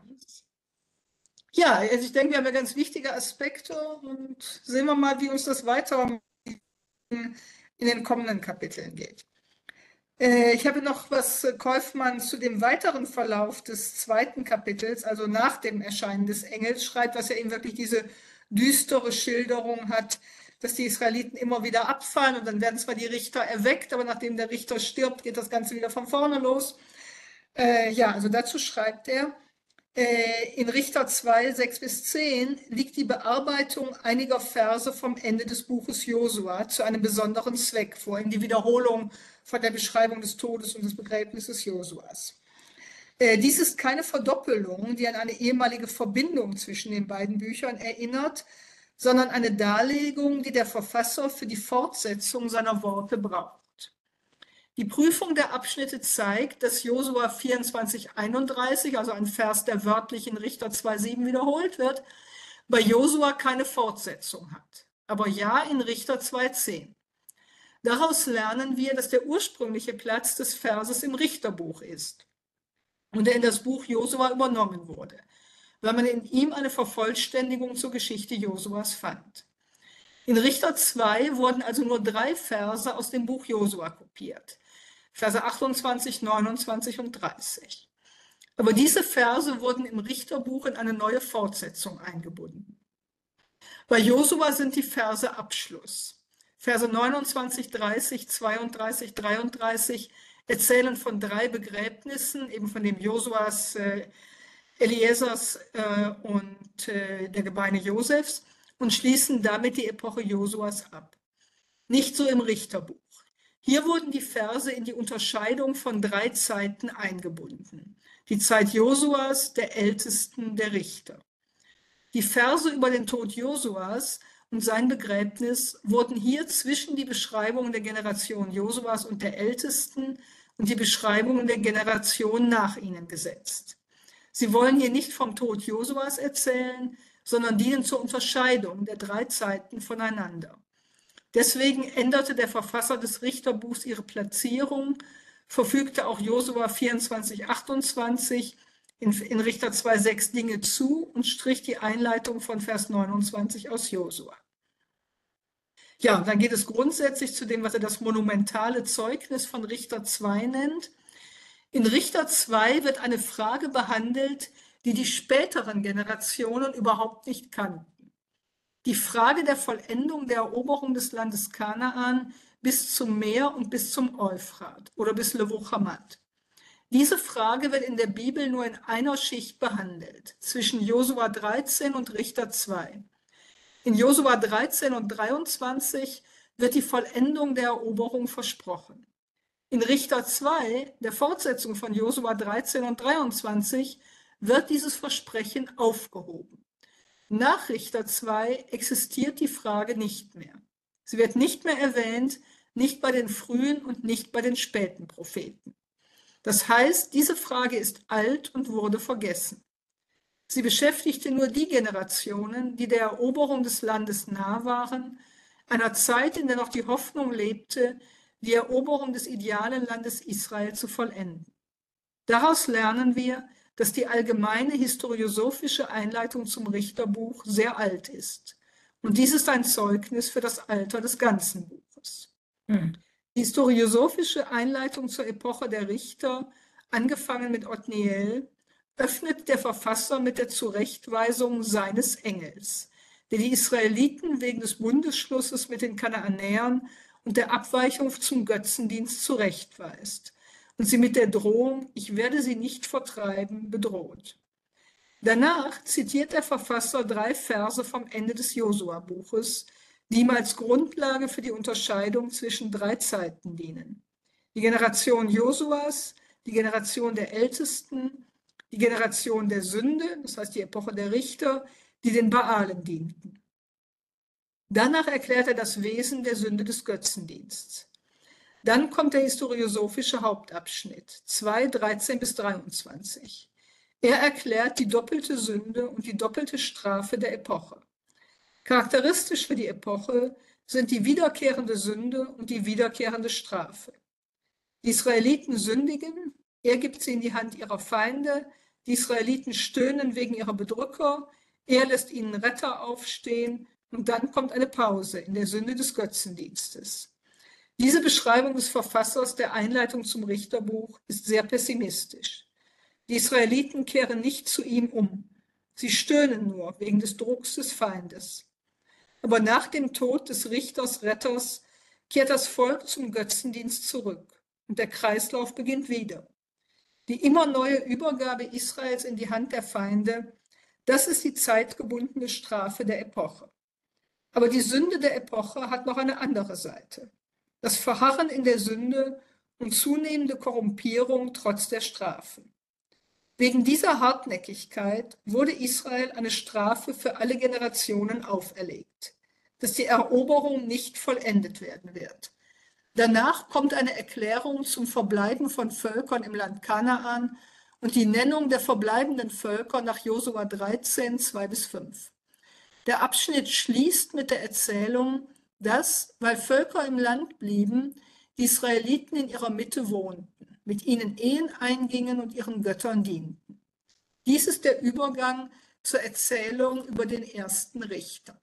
Ja, also ich denke, wir haben ja ganz wichtige Aspekte und sehen wir mal, wie uns das weiter in den kommenden Kapiteln geht. Äh, Ich habe noch was äh, Kaufmann zu dem weiteren Verlauf des zweiten Kapitels, also nach dem Erscheinen des Engels, schreibt, was ja eben wirklich diese düstere Schilderung hat, dass die Israeliten immer wieder abfallen und dann werden zwar die Richter erweckt, aber nachdem der Richter stirbt, geht das Ganze wieder von vorne los. Äh, ja, also dazu schreibt er, äh, in Richter zwei, sechs bis zehn liegt die Bearbeitung einiger Verse vom Ende des Buches Josua zu einem besonderen Zweck vor, in die Wiederholung von der Beschreibung des Todes und des Begräbnisses Josuas. Äh, dies ist keine Verdoppelung, die an eine ehemalige Verbindung zwischen den beiden Büchern erinnert, sondern eine Darlegung, die der Verfasser für die Fortsetzung seiner Worte braucht. Die Prüfung der Abschnitte zeigt, dass Josua vierundzwanzig, einunddreißig, also ein Vers, der wörtlich in Richter zwei, sieben wiederholt wird, bei Josua keine Fortsetzung hat, aber ja in Richter zwei, zehn. Daraus lernen wir, dass der ursprüngliche Platz des Verses im Richterbuch ist und er in das Buch Josua übernommen wurde, weil man in ihm eine Vervollständigung zur Geschichte Josuas fand. In Richter zwei wurden also nur drei Verse aus dem Buch Josua kopiert. Verse achtundzwanzig, neunundzwanzig und dreißig. Aber diese Verse wurden im Richterbuch in eine neue Fortsetzung eingebunden. Bei Josua sind die Verse Abschluss. Verse neunundzwanzig, dreißig, zweiunddreißig, dreiunddreißig erzählen von drei Begräbnissen, eben von dem Josuas, äh, Eliezers äh, und äh, der Gebeine Josefs und schließen damit die Epoche Josuas ab. Nicht so im Richterbuch. Hier wurden die Verse in die Unterscheidung von drei Zeiten eingebunden. Die Zeit Josuas, der Ältesten, der Richter. Die Verse über den Tod Josuas und sein Begräbnis wurden hier zwischen die Beschreibungen der Generation Josuas und der Ältesten und die Beschreibungen der Generation nach ihnen gesetzt. Sie wollen hier nicht vom Tod Josuas erzählen, sondern dienen zur Unterscheidung der drei Zeiten voneinander. Deswegen änderte der Verfasser des Richterbuchs ihre Platzierung, verfügte auch Josua vierundzwanzig, achtundzwanzig in, in Richter zwei, sechs Dinge zu und strich die Einleitung von Vers neunundzwanzig aus Josua. Ja, und dann geht es grundsätzlich zu dem, was er das monumentale Zeugnis von Richter zwei nennt. In Richter zwei wird eine Frage behandelt, die die späteren Generationen überhaupt nicht kannten. Die Frage der Vollendung der Eroberung des Landes Kanaan bis zum Meer und bis zum Euphrat oder bis Levo Hamat. Diese Frage wird in der Bibel nur in einer Schicht behandelt, zwischen Josua dreizehn und Richter zwei. In Josua dreizehn und dreiundzwanzig wird die Vollendung der Eroberung versprochen. In Richter zwei, der Fortsetzung von Josua dreizehn und dreiundzwanzig, wird dieses Versprechen aufgehoben. Nach Richter zwei existiert die Frage nicht mehr. Sie wird nicht mehr erwähnt, nicht bei den frühen und nicht bei den späten Propheten. Das heißt, diese Frage ist alt und wurde vergessen. Sie beschäftigte nur die Generationen, die der Eroberung des Landes nah waren, einer Zeit, in der noch die Hoffnung lebte, die Eroberung des idealen Landes Israel zu vollenden. Daraus lernen wir, dass die allgemeine historiosophische Einleitung zum Richterbuch sehr alt ist. Und dies ist ein Zeugnis für das Alter des ganzen Buches. Hm. Die historiosophische Einleitung zur Epoche der Richter, angefangen mit Othniel, öffnet der Verfasser mit der Zurechtweisung seines Engels, der die Israeliten wegen des Bundesschlusses mit den Kanaanäern und der Abweichung zum Götzendienst zurechtweist und sie mit der Drohung, ich werde sie nicht vertreiben, bedroht. Danach zitiert der Verfasser drei Verse vom Ende des Josua-Buches, die ihm als Grundlage für die Unterscheidung zwischen drei Zeiten dienen. Die Generation Josuas, die Generation der Ältesten, die Generation der Sünde, das heißt die Epoche der Richter, die den Baalen dienten. Danach erklärt er das Wesen der Sünde des Götzendienstes. Dann kommt der historiosophische Hauptabschnitt, zwei, dreizehn bis dreiundzwanzig. Er erklärt die doppelte Sünde und die doppelte Strafe der Epoche. Charakteristisch für die Epoche sind die wiederkehrende Sünde und die wiederkehrende Strafe. Die Israeliten sündigen, er gibt sie in die Hand ihrer Feinde, die Israeliten stöhnen wegen ihrer Bedrücker, er lässt ihnen Retter aufstehen und dann kommt eine Pause in der Sünde des Götzendienstes. Diese Beschreibung des Verfassers der Einleitung zum Richterbuch ist sehr pessimistisch. Die Israeliten kehren nicht zu ihm um. Sie stöhnen nur wegen des Drucks des Feindes. Aber nach dem Tod des Richters, Retters, kehrt das Volk zum Götzendienst zurück und der Kreislauf beginnt wieder. Die immer neue Übergabe Israels in die Hand der Feinde, das ist die zeitgebundene Strafe der Epoche. Aber die Sünde der Epoche hat noch eine andere Seite. Das Verharren in der Sünde und zunehmende Korrumpierung trotz der Strafen. Wegen dieser Hartnäckigkeit wurde Israel eine Strafe für alle Generationen auferlegt, dass die Eroberung nicht vollendet werden wird. Danach kommt eine Erklärung zum Verbleiben von Völkern im Land Kanaan und die Nennung der verbleibenden Völker nach Josua dreizehn, zwei bis fünf. Der Abschnitt schließt mit der Erzählung, dass, weil Völker im Land blieben, die Israeliten in ihrer Mitte wohnten, mit ihnen Ehen eingingen und ihren Göttern dienten. Dies ist der Übergang zur Erzählung über den ersten Richter.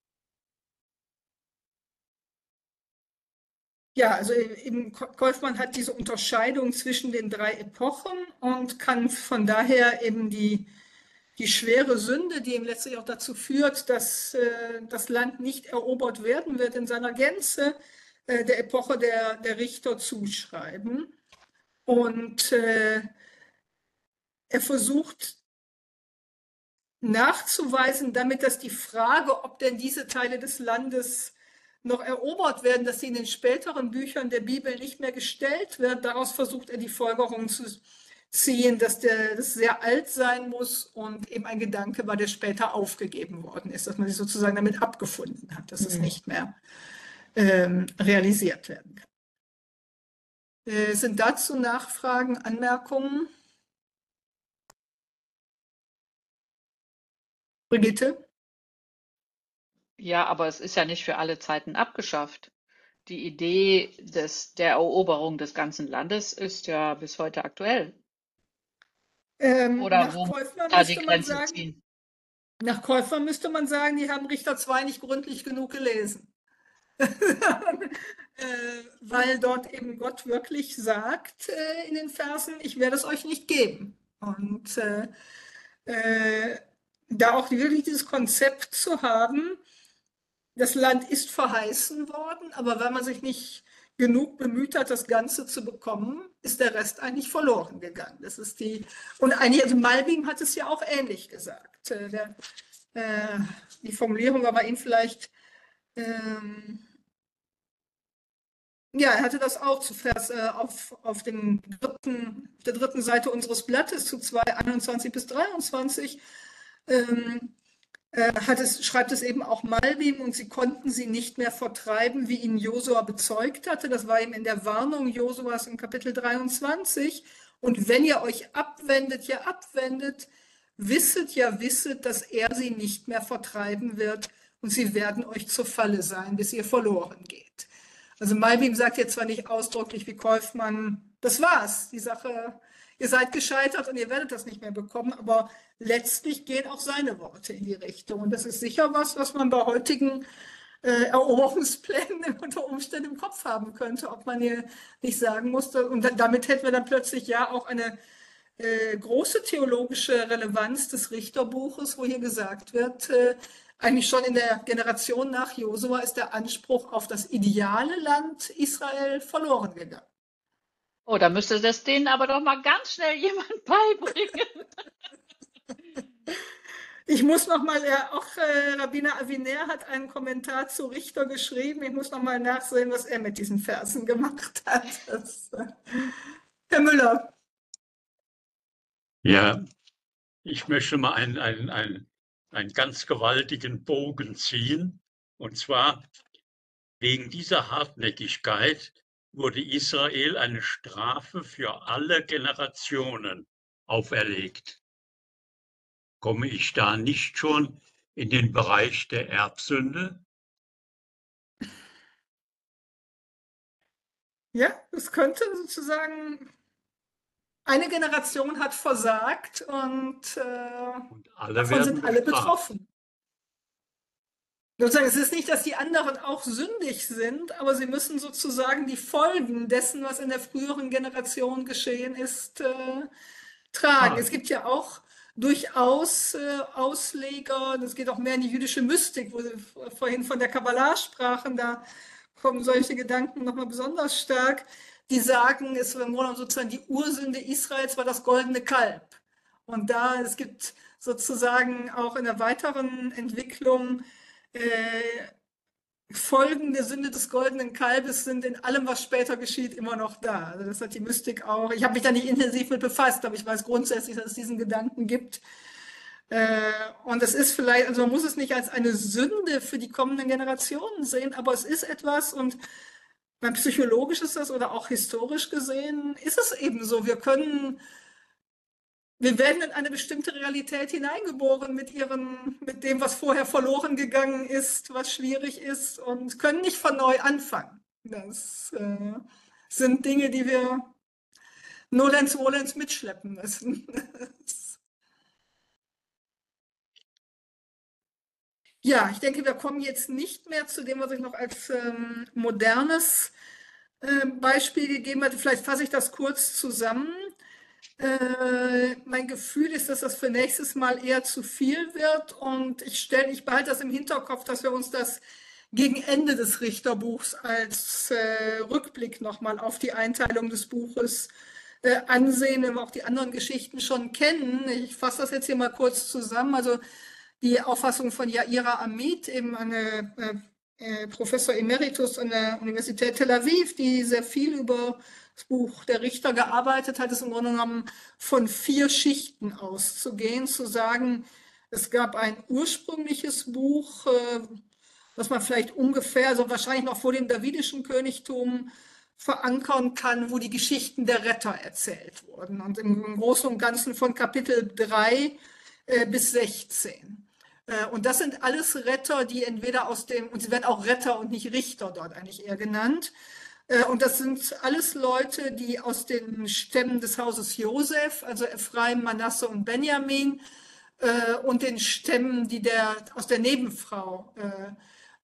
Ja, also eben Kaufmann hat diese Unterscheidung zwischen den drei Epochen und kann von daher eben die, die schwere Sünde, die ihm letztlich auch dazu führt, dass äh, das Land nicht erobert werden wird in seiner Gänze, äh, der Epoche der, der Richter zuschreiben. Und äh, er versucht nachzuweisen damit, dass die Frage, ob denn diese Teile des Landes noch erobert werden, dass sie in den späteren Büchern der Bibel nicht mehr gestellt wird. Daraus versucht er die Folgerung zu ziehen, dass der das sehr alt sein muss und eben ein Gedanke war, der später aufgegeben worden ist, dass man sich sozusagen damit abgefunden hat, dass mhm. es nicht mehr ähm, realisiert werden kann. Äh, sind dazu Nachfragen, Anmerkungen? Brigitte? Ja, aber es ist ja nicht für alle Zeiten abgeschafft. Die Idee des, der Eroberung des ganzen Landes ist ja bis heute aktuell. Ähm, Oder nach wo Käufer da die müsste man Grenze sagen, ziehen? nach Käufer müsste man sagen, die haben Richter zwei nicht gründlich genug gelesen. Äh, weil dort eben Gott wirklich sagt äh, in den Versen, ich werde es euch nicht geben. Und äh, äh, da auch wirklich dieses Konzept zu haben, das Land ist verheißen worden, aber wenn man sich nicht genug bemüht hat, das Ganze zu bekommen, ist der Rest eigentlich verloren gegangen. Das ist die, und eigentlich, also Malbim hat es ja auch ähnlich gesagt. Äh, der, äh, die Formulierung war bei ihm vielleicht, ähm, ja, er hatte das auch zu Vers, äh, auf, auf, dem dritten, der dritten Seite unseres Blattes zu zwei, einundzwanzig bis dreiundzwanzig. Ähm, äh, hat es, schreibt es eben auch Malbim, und sie konnten sie nicht mehr vertreiben, wie ihnen Josua bezeugt hatte. Das war ihm in der Warnung Josuas in Kapitel dreiundzwanzig. Und wenn ihr euch abwendet, ja abwendet, wisset ja wisset, dass er sie nicht mehr vertreiben wird, und sie werden euch zur Falle sein, bis ihr verloren geht. Also Malbim sagt jetzt zwar nicht ausdrücklich wie Kaufmann, das war's, die Sache, ihr seid gescheitert und ihr werdet das nicht mehr bekommen, aber letztlich gehen auch seine Worte in die Richtung. Und das ist sicher was, was man bei heutigen äh, Eroberungsplänen unter Umständen im Kopf haben könnte, ob man hier nicht sagen musste. Und dann, damit hätten wir dann plötzlich ja auch eine äh, große theologische Relevanz des Richterbuches, wo hier gesagt wird, äh, eigentlich schon in der Generation nach Josua ist der Anspruch auf das ideale Land Israel verloren gegangen. Oh, da müsste das denen aber doch mal ganz schnell jemand beibringen. Ich muss noch mal, äh, auch äh, Rabbiner Aviner hat einen Kommentar zu Richter geschrieben. Ich muss noch mal nachsehen, was er mit diesen Versen gemacht hat. Das, äh, Herr Müller. Ja, ich möchte mal einen, einen, einen, einen ganz gewaltigen Bogen ziehen. Und zwar wegen dieser Hartnäckigkeit wurde Israel eine Strafe für alle Generationen auferlegt. Komme ich da nicht schon in den Bereich der Erbsünde? Ja, es könnte sozusagen, eine Generation hat versagt und, äh, Und alle davon werden sind alle bestraft. betroffen. Sozusagen, es ist nicht, dass die anderen auch sündig sind, aber sie müssen sozusagen die Folgen dessen, was in der früheren Generation geschehen ist, äh, tragen. Ah, Es gibt ja auch durchaus äh, Ausleger, das geht auch mehr in die jüdische Mystik, wo Sie vorhin von der Kabbalah sprachen, da kommen solche Gedanken nochmal besonders stark, die sagen, es war im Grunde genommen sozusagen die Ursünde Israels war das goldene Kalb. Und da, es gibt sozusagen auch in der weiteren Entwicklung äh, Folgen der Sünde des goldenen Kalbes sind in allem, was später geschieht, immer noch da. Also das hat die Mystik auch. Ich habe mich da nicht intensiv mit befasst, aber ich weiß grundsätzlich, dass es diesen Gedanken gibt. Äh, und es ist vielleicht, also man muss es nicht als eine Sünde für die kommenden Generationen sehen, aber es ist etwas, und beim psychologisch ist das oder auch historisch gesehen, ist es eben so. Wir können Wir werden in eine bestimmte Realität hineingeboren mit ihren, mit dem, was vorher verloren gegangen ist, was schwierig ist, und können nicht von neu anfangen. Das äh, sind Dinge, die wir nolens volens mitschleppen müssen. Ja, ich denke, wir kommen jetzt nicht mehr zu dem, was ich noch als ähm, modernes äh, Beispiel gegeben hatte. Vielleicht fasse ich das kurz zusammen. Äh, mein Gefühl ist, dass das für nächstes Mal eher zu viel wird, und ich stelle, ich behalte das im Hinterkopf, dass wir uns das gegen Ende des Richterbuchs als äh, Rückblick nochmal auf die Einteilung des Buches äh, ansehen, wenn wir auch die anderen Geschichten schon kennen. Ich fasse das jetzt hier mal kurz zusammen. Also die Auffassung von Yaira Amit, eben eine äh, äh, Professor Emeritus an der Universität Tel Aviv, die sehr viel über das Buch der Richter gearbeitet hat, ist im Grunde genommen von vier Schichten auszugehen, zu sagen, es gab ein ursprüngliches Buch, äh, was man vielleicht ungefähr, also wahrscheinlich noch vor dem davidischen Königtum verankern kann, wo die Geschichten der Retter erzählt wurden. Und im Großen und Ganzen von Kapitel drei äh, bis sechzehn. Und das sind alles Retter, die entweder aus dem, und sie werden auch Retter und nicht Richter dort eigentlich eher genannt. Und das sind alles Leute, die aus den Stämmen des Hauses Josef, also Ephraim, Manasse und Benjamin, und den Stämmen, die der, aus der Nebenfrau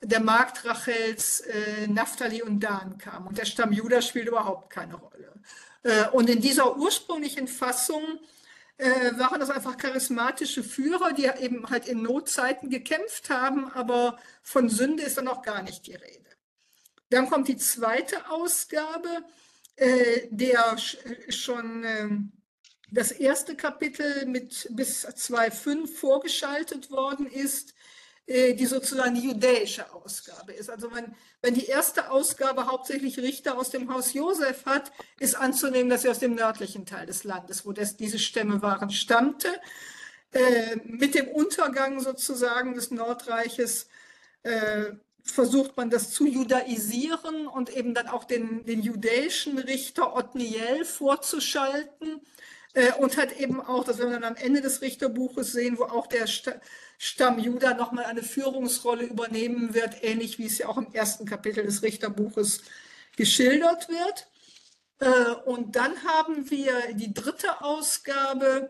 der Markt Rachels, äh, Naphtali und Dan kam. Und der Stamm Juda spielt überhaupt keine Rolle. Äh, und in dieser ursprünglichen Fassung äh, waren das einfach charismatische Führer, die eben halt in Notzeiten gekämpft haben, aber von Sünde ist dann auch gar nicht die Rede. Dann kommt die zweite Ausgabe, äh, der schon äh, das erste Kapitel mit bis zwei Komma fünf vorgeschaltet worden ist, äh, die sozusagen die judäische Ausgabe ist. Also wenn, wenn die erste Ausgabe hauptsächlich Richter aus dem Haus Josef hat, ist anzunehmen, dass sie aus dem nördlichen Teil des Landes, wo das, diese Stämme waren, stammte. Äh, mit dem Untergang sozusagen des Nordreiches äh, versucht man das zu judaisieren und eben dann auch den, den judäischen Richter Othniel vorzuschalten. Äh, und hat eben auch, das werden wir dann am Ende des Richterbuches sehen, wo auch der St Stamm Juda nochmal eine Führungsrolle übernehmen wird, ähnlich wie es ja auch im ersten Kapitel des Richterbuches geschildert wird. Äh, und dann haben wir die dritte Ausgabe,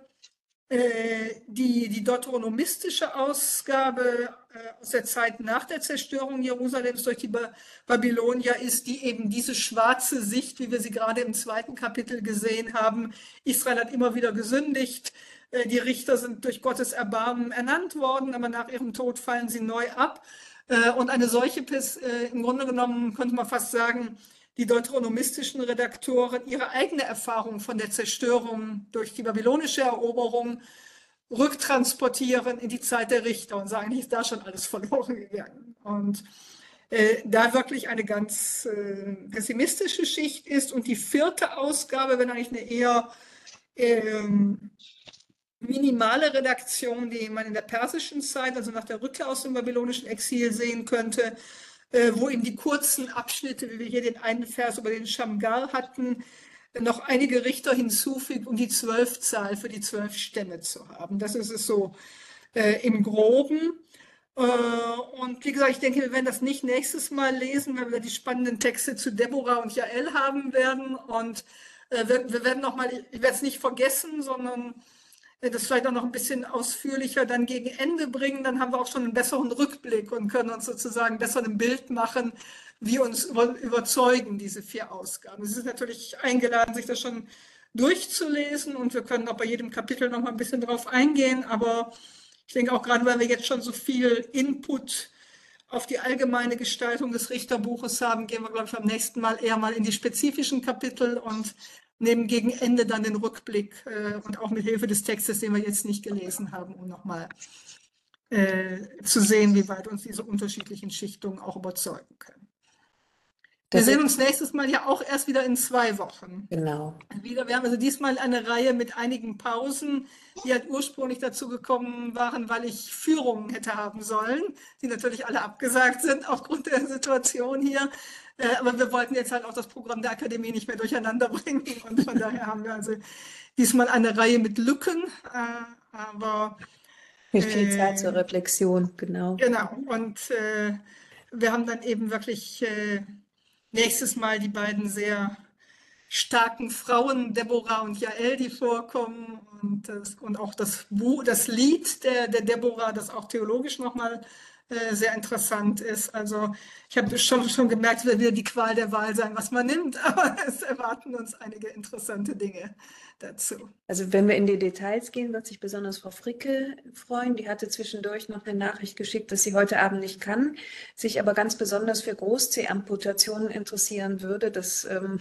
Die, die deuteronomistische Ausgabe äh, aus der Zeit nach der Zerstörung Jerusalems durch die ba Babylonier ist, die eben diese schwarze Sicht, wie wir sie gerade im zweiten Kapitel gesehen haben, Israel hat immer wieder gesündigt, äh, die Richter sind durch Gottes Erbarmen ernannt worden, aber nach ihrem Tod fallen sie neu ab. Äh, und eine solche, äh, im Grunde genommen könnte man fast sagen, die deuteronomistischen Redaktoren ihre eigene Erfahrung von der Zerstörung durch die babylonische Eroberung rücktransportieren in die Zeit der Richter und sagen, ist da schon alles verloren gegangen. Und äh, da wirklich eine ganz äh, pessimistische Schicht ist. Und die vierte Ausgabe, wenn eigentlich eine eher ähm, minimale Redaktion, die man in der persischen Zeit, also nach der Rückkehr aus dem babylonischen Exil sehen könnte, wo eben die kurzen Abschnitte, wie wir hier den einen Vers über den Schamgar hatten, noch einige Richter hinzufügt, um die Zwölfzahl für die zwölf Stämme zu haben. Das ist es so äh, im Groben. Äh, und wie gesagt, ich denke, wir werden das nicht nächstes Mal lesen, weil wir die spannenden Texte zu Deborah und Jael haben werden. Und äh, wir, wir werden noch mal, ich werde es nicht vergessen, sondern das vielleicht auch noch ein bisschen ausführlicher dann gegen Ende bringen, dann haben wir auch schon einen besseren Rückblick und können uns sozusagen besser ein Bild machen, wie uns über, überzeugen diese vier Ausgaben. Es ist natürlich eingeladen, sich das schon durchzulesen und wir können auch bei jedem Kapitel noch mal ein bisschen drauf eingehen, aber ich denke auch gerade, weil wir jetzt schon so viel Input auf die allgemeine Gestaltung des Richterbuches haben, gehen wir, glaube ich, beim nächsten Mal eher mal in die spezifischen Kapitel und nehmen gegen Ende dann den Rückblick äh, und auch mit Hilfe des Textes, den wir jetzt nicht gelesen haben, um nochmal äh, zu sehen, wie weit uns diese unterschiedlichen Schichtungen auch überzeugen können. Wir Das sehen ist- uns nächstes Mal ja auch erst wieder in zwei Wochen. Genau. Wieder, wir haben also diesmal eine Reihe mit einigen Pausen, die halt ursprünglich dazu gekommen waren, weil ich Führungen hätte haben sollen, die natürlich alle abgesagt sind aufgrund der Situation hier. Äh, Aber wir wollten jetzt halt auch das Programm der Akademie nicht mehr durcheinander bringen. Und von daher haben wir also diesmal eine Reihe mit Lücken. äh, Aber Mit viel Zeit äh, zur Reflexion, genau. genau. Und äh, wir haben dann eben wirklich äh, nächstes Mal die beiden sehr starken Frauen, Deborah und Jael, die vorkommen. Und, das, und auch das, Buch, das Lied der, der Deborah, das auch theologisch nochmal äh, sehr interessant ist. Also ich habe schon, schon gemerkt, es wird wieder die Qual der Wahl sein, was man nimmt, aber es erwarten uns einige interessante Dinge dazu. Also wenn wir in die Details gehen, wird sich besonders Frau Fricke freuen. Die hatte zwischendurch noch eine Nachricht geschickt, dass sie heute Abend nicht kann, sich aber ganz besonders für Groß-C-Amputationen interessieren würde. Das ähm,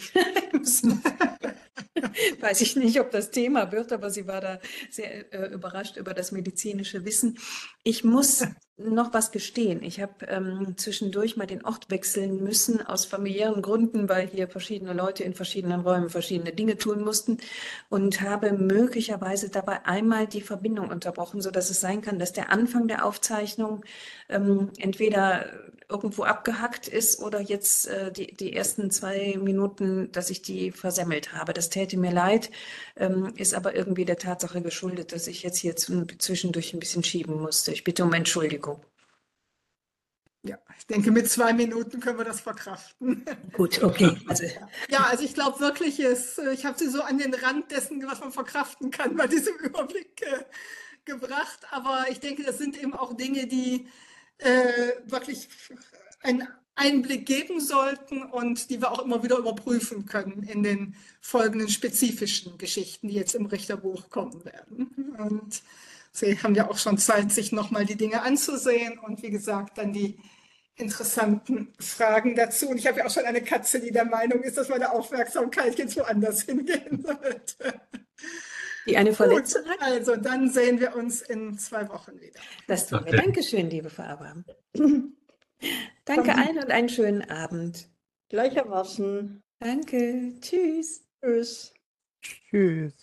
weiß ich nicht, ob das Thema wird, aber sie war da sehr äh, überrascht über das medizinische Wissen. Ich muss noch was gestehen. Ich habe ähm, zwischendurch mal den Ort wechseln müssen aus familiären Gründen, weil hier verschiedene Leute in verschiedenen Räumen verschiedene Dinge tun mussten und habe möglicherweise dabei einmal die Verbindung unterbrochen, sodass es sein kann, dass der Anfang der Aufzeichnung ähm, entweder irgendwo abgehackt ist oder jetzt äh, die, die ersten zwei Minuten, dass ich die versemmelt habe. Das täte mir leid, ähm, ist aber irgendwie der Tatsache geschuldet, dass ich jetzt hier zu, zwischendurch ein bisschen schieben musste. Ich bitte um Entschuldigung. Ja, ich denke, mit zwei Minuten können wir das verkraften. Gut, okay. Also, Ja, also ich glaube wirklich, ist, ich habe sie so an den Rand dessen, was man verkraften kann, bei diesem Überblick äh, gebracht. Aber ich denke, das sind eben auch Dinge, die äh, wirklich einen Einblick geben sollten und die wir auch immer wieder überprüfen können in den folgenden spezifischen Geschichten, die jetzt im Richterbuch kommen werden. Und Sie haben ja auch schon Zeit, sich nochmal die Dinge anzusehen und wie gesagt, dann die interessanten Fragen dazu. Und ich habe ja auch schon eine Katze, die der Meinung ist, dass meine Aufmerksamkeit jetzt woanders hingehen sollte. Die eine Gut, Verletzung hat? also dann sehen wir uns in zwei Wochen wieder. Das tun wir. Okay. Dankeschön, liebe Frau Abraham. Danke allen und einen schönen Abend. Gleichermaßen. Danke. Tschüss. Tschüss. Tschüss.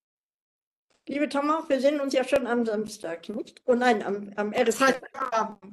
Liebe Tamara, wir sehen uns ja schon am Samstag, nicht? Oh nein, am, am ersten. Freitagabend.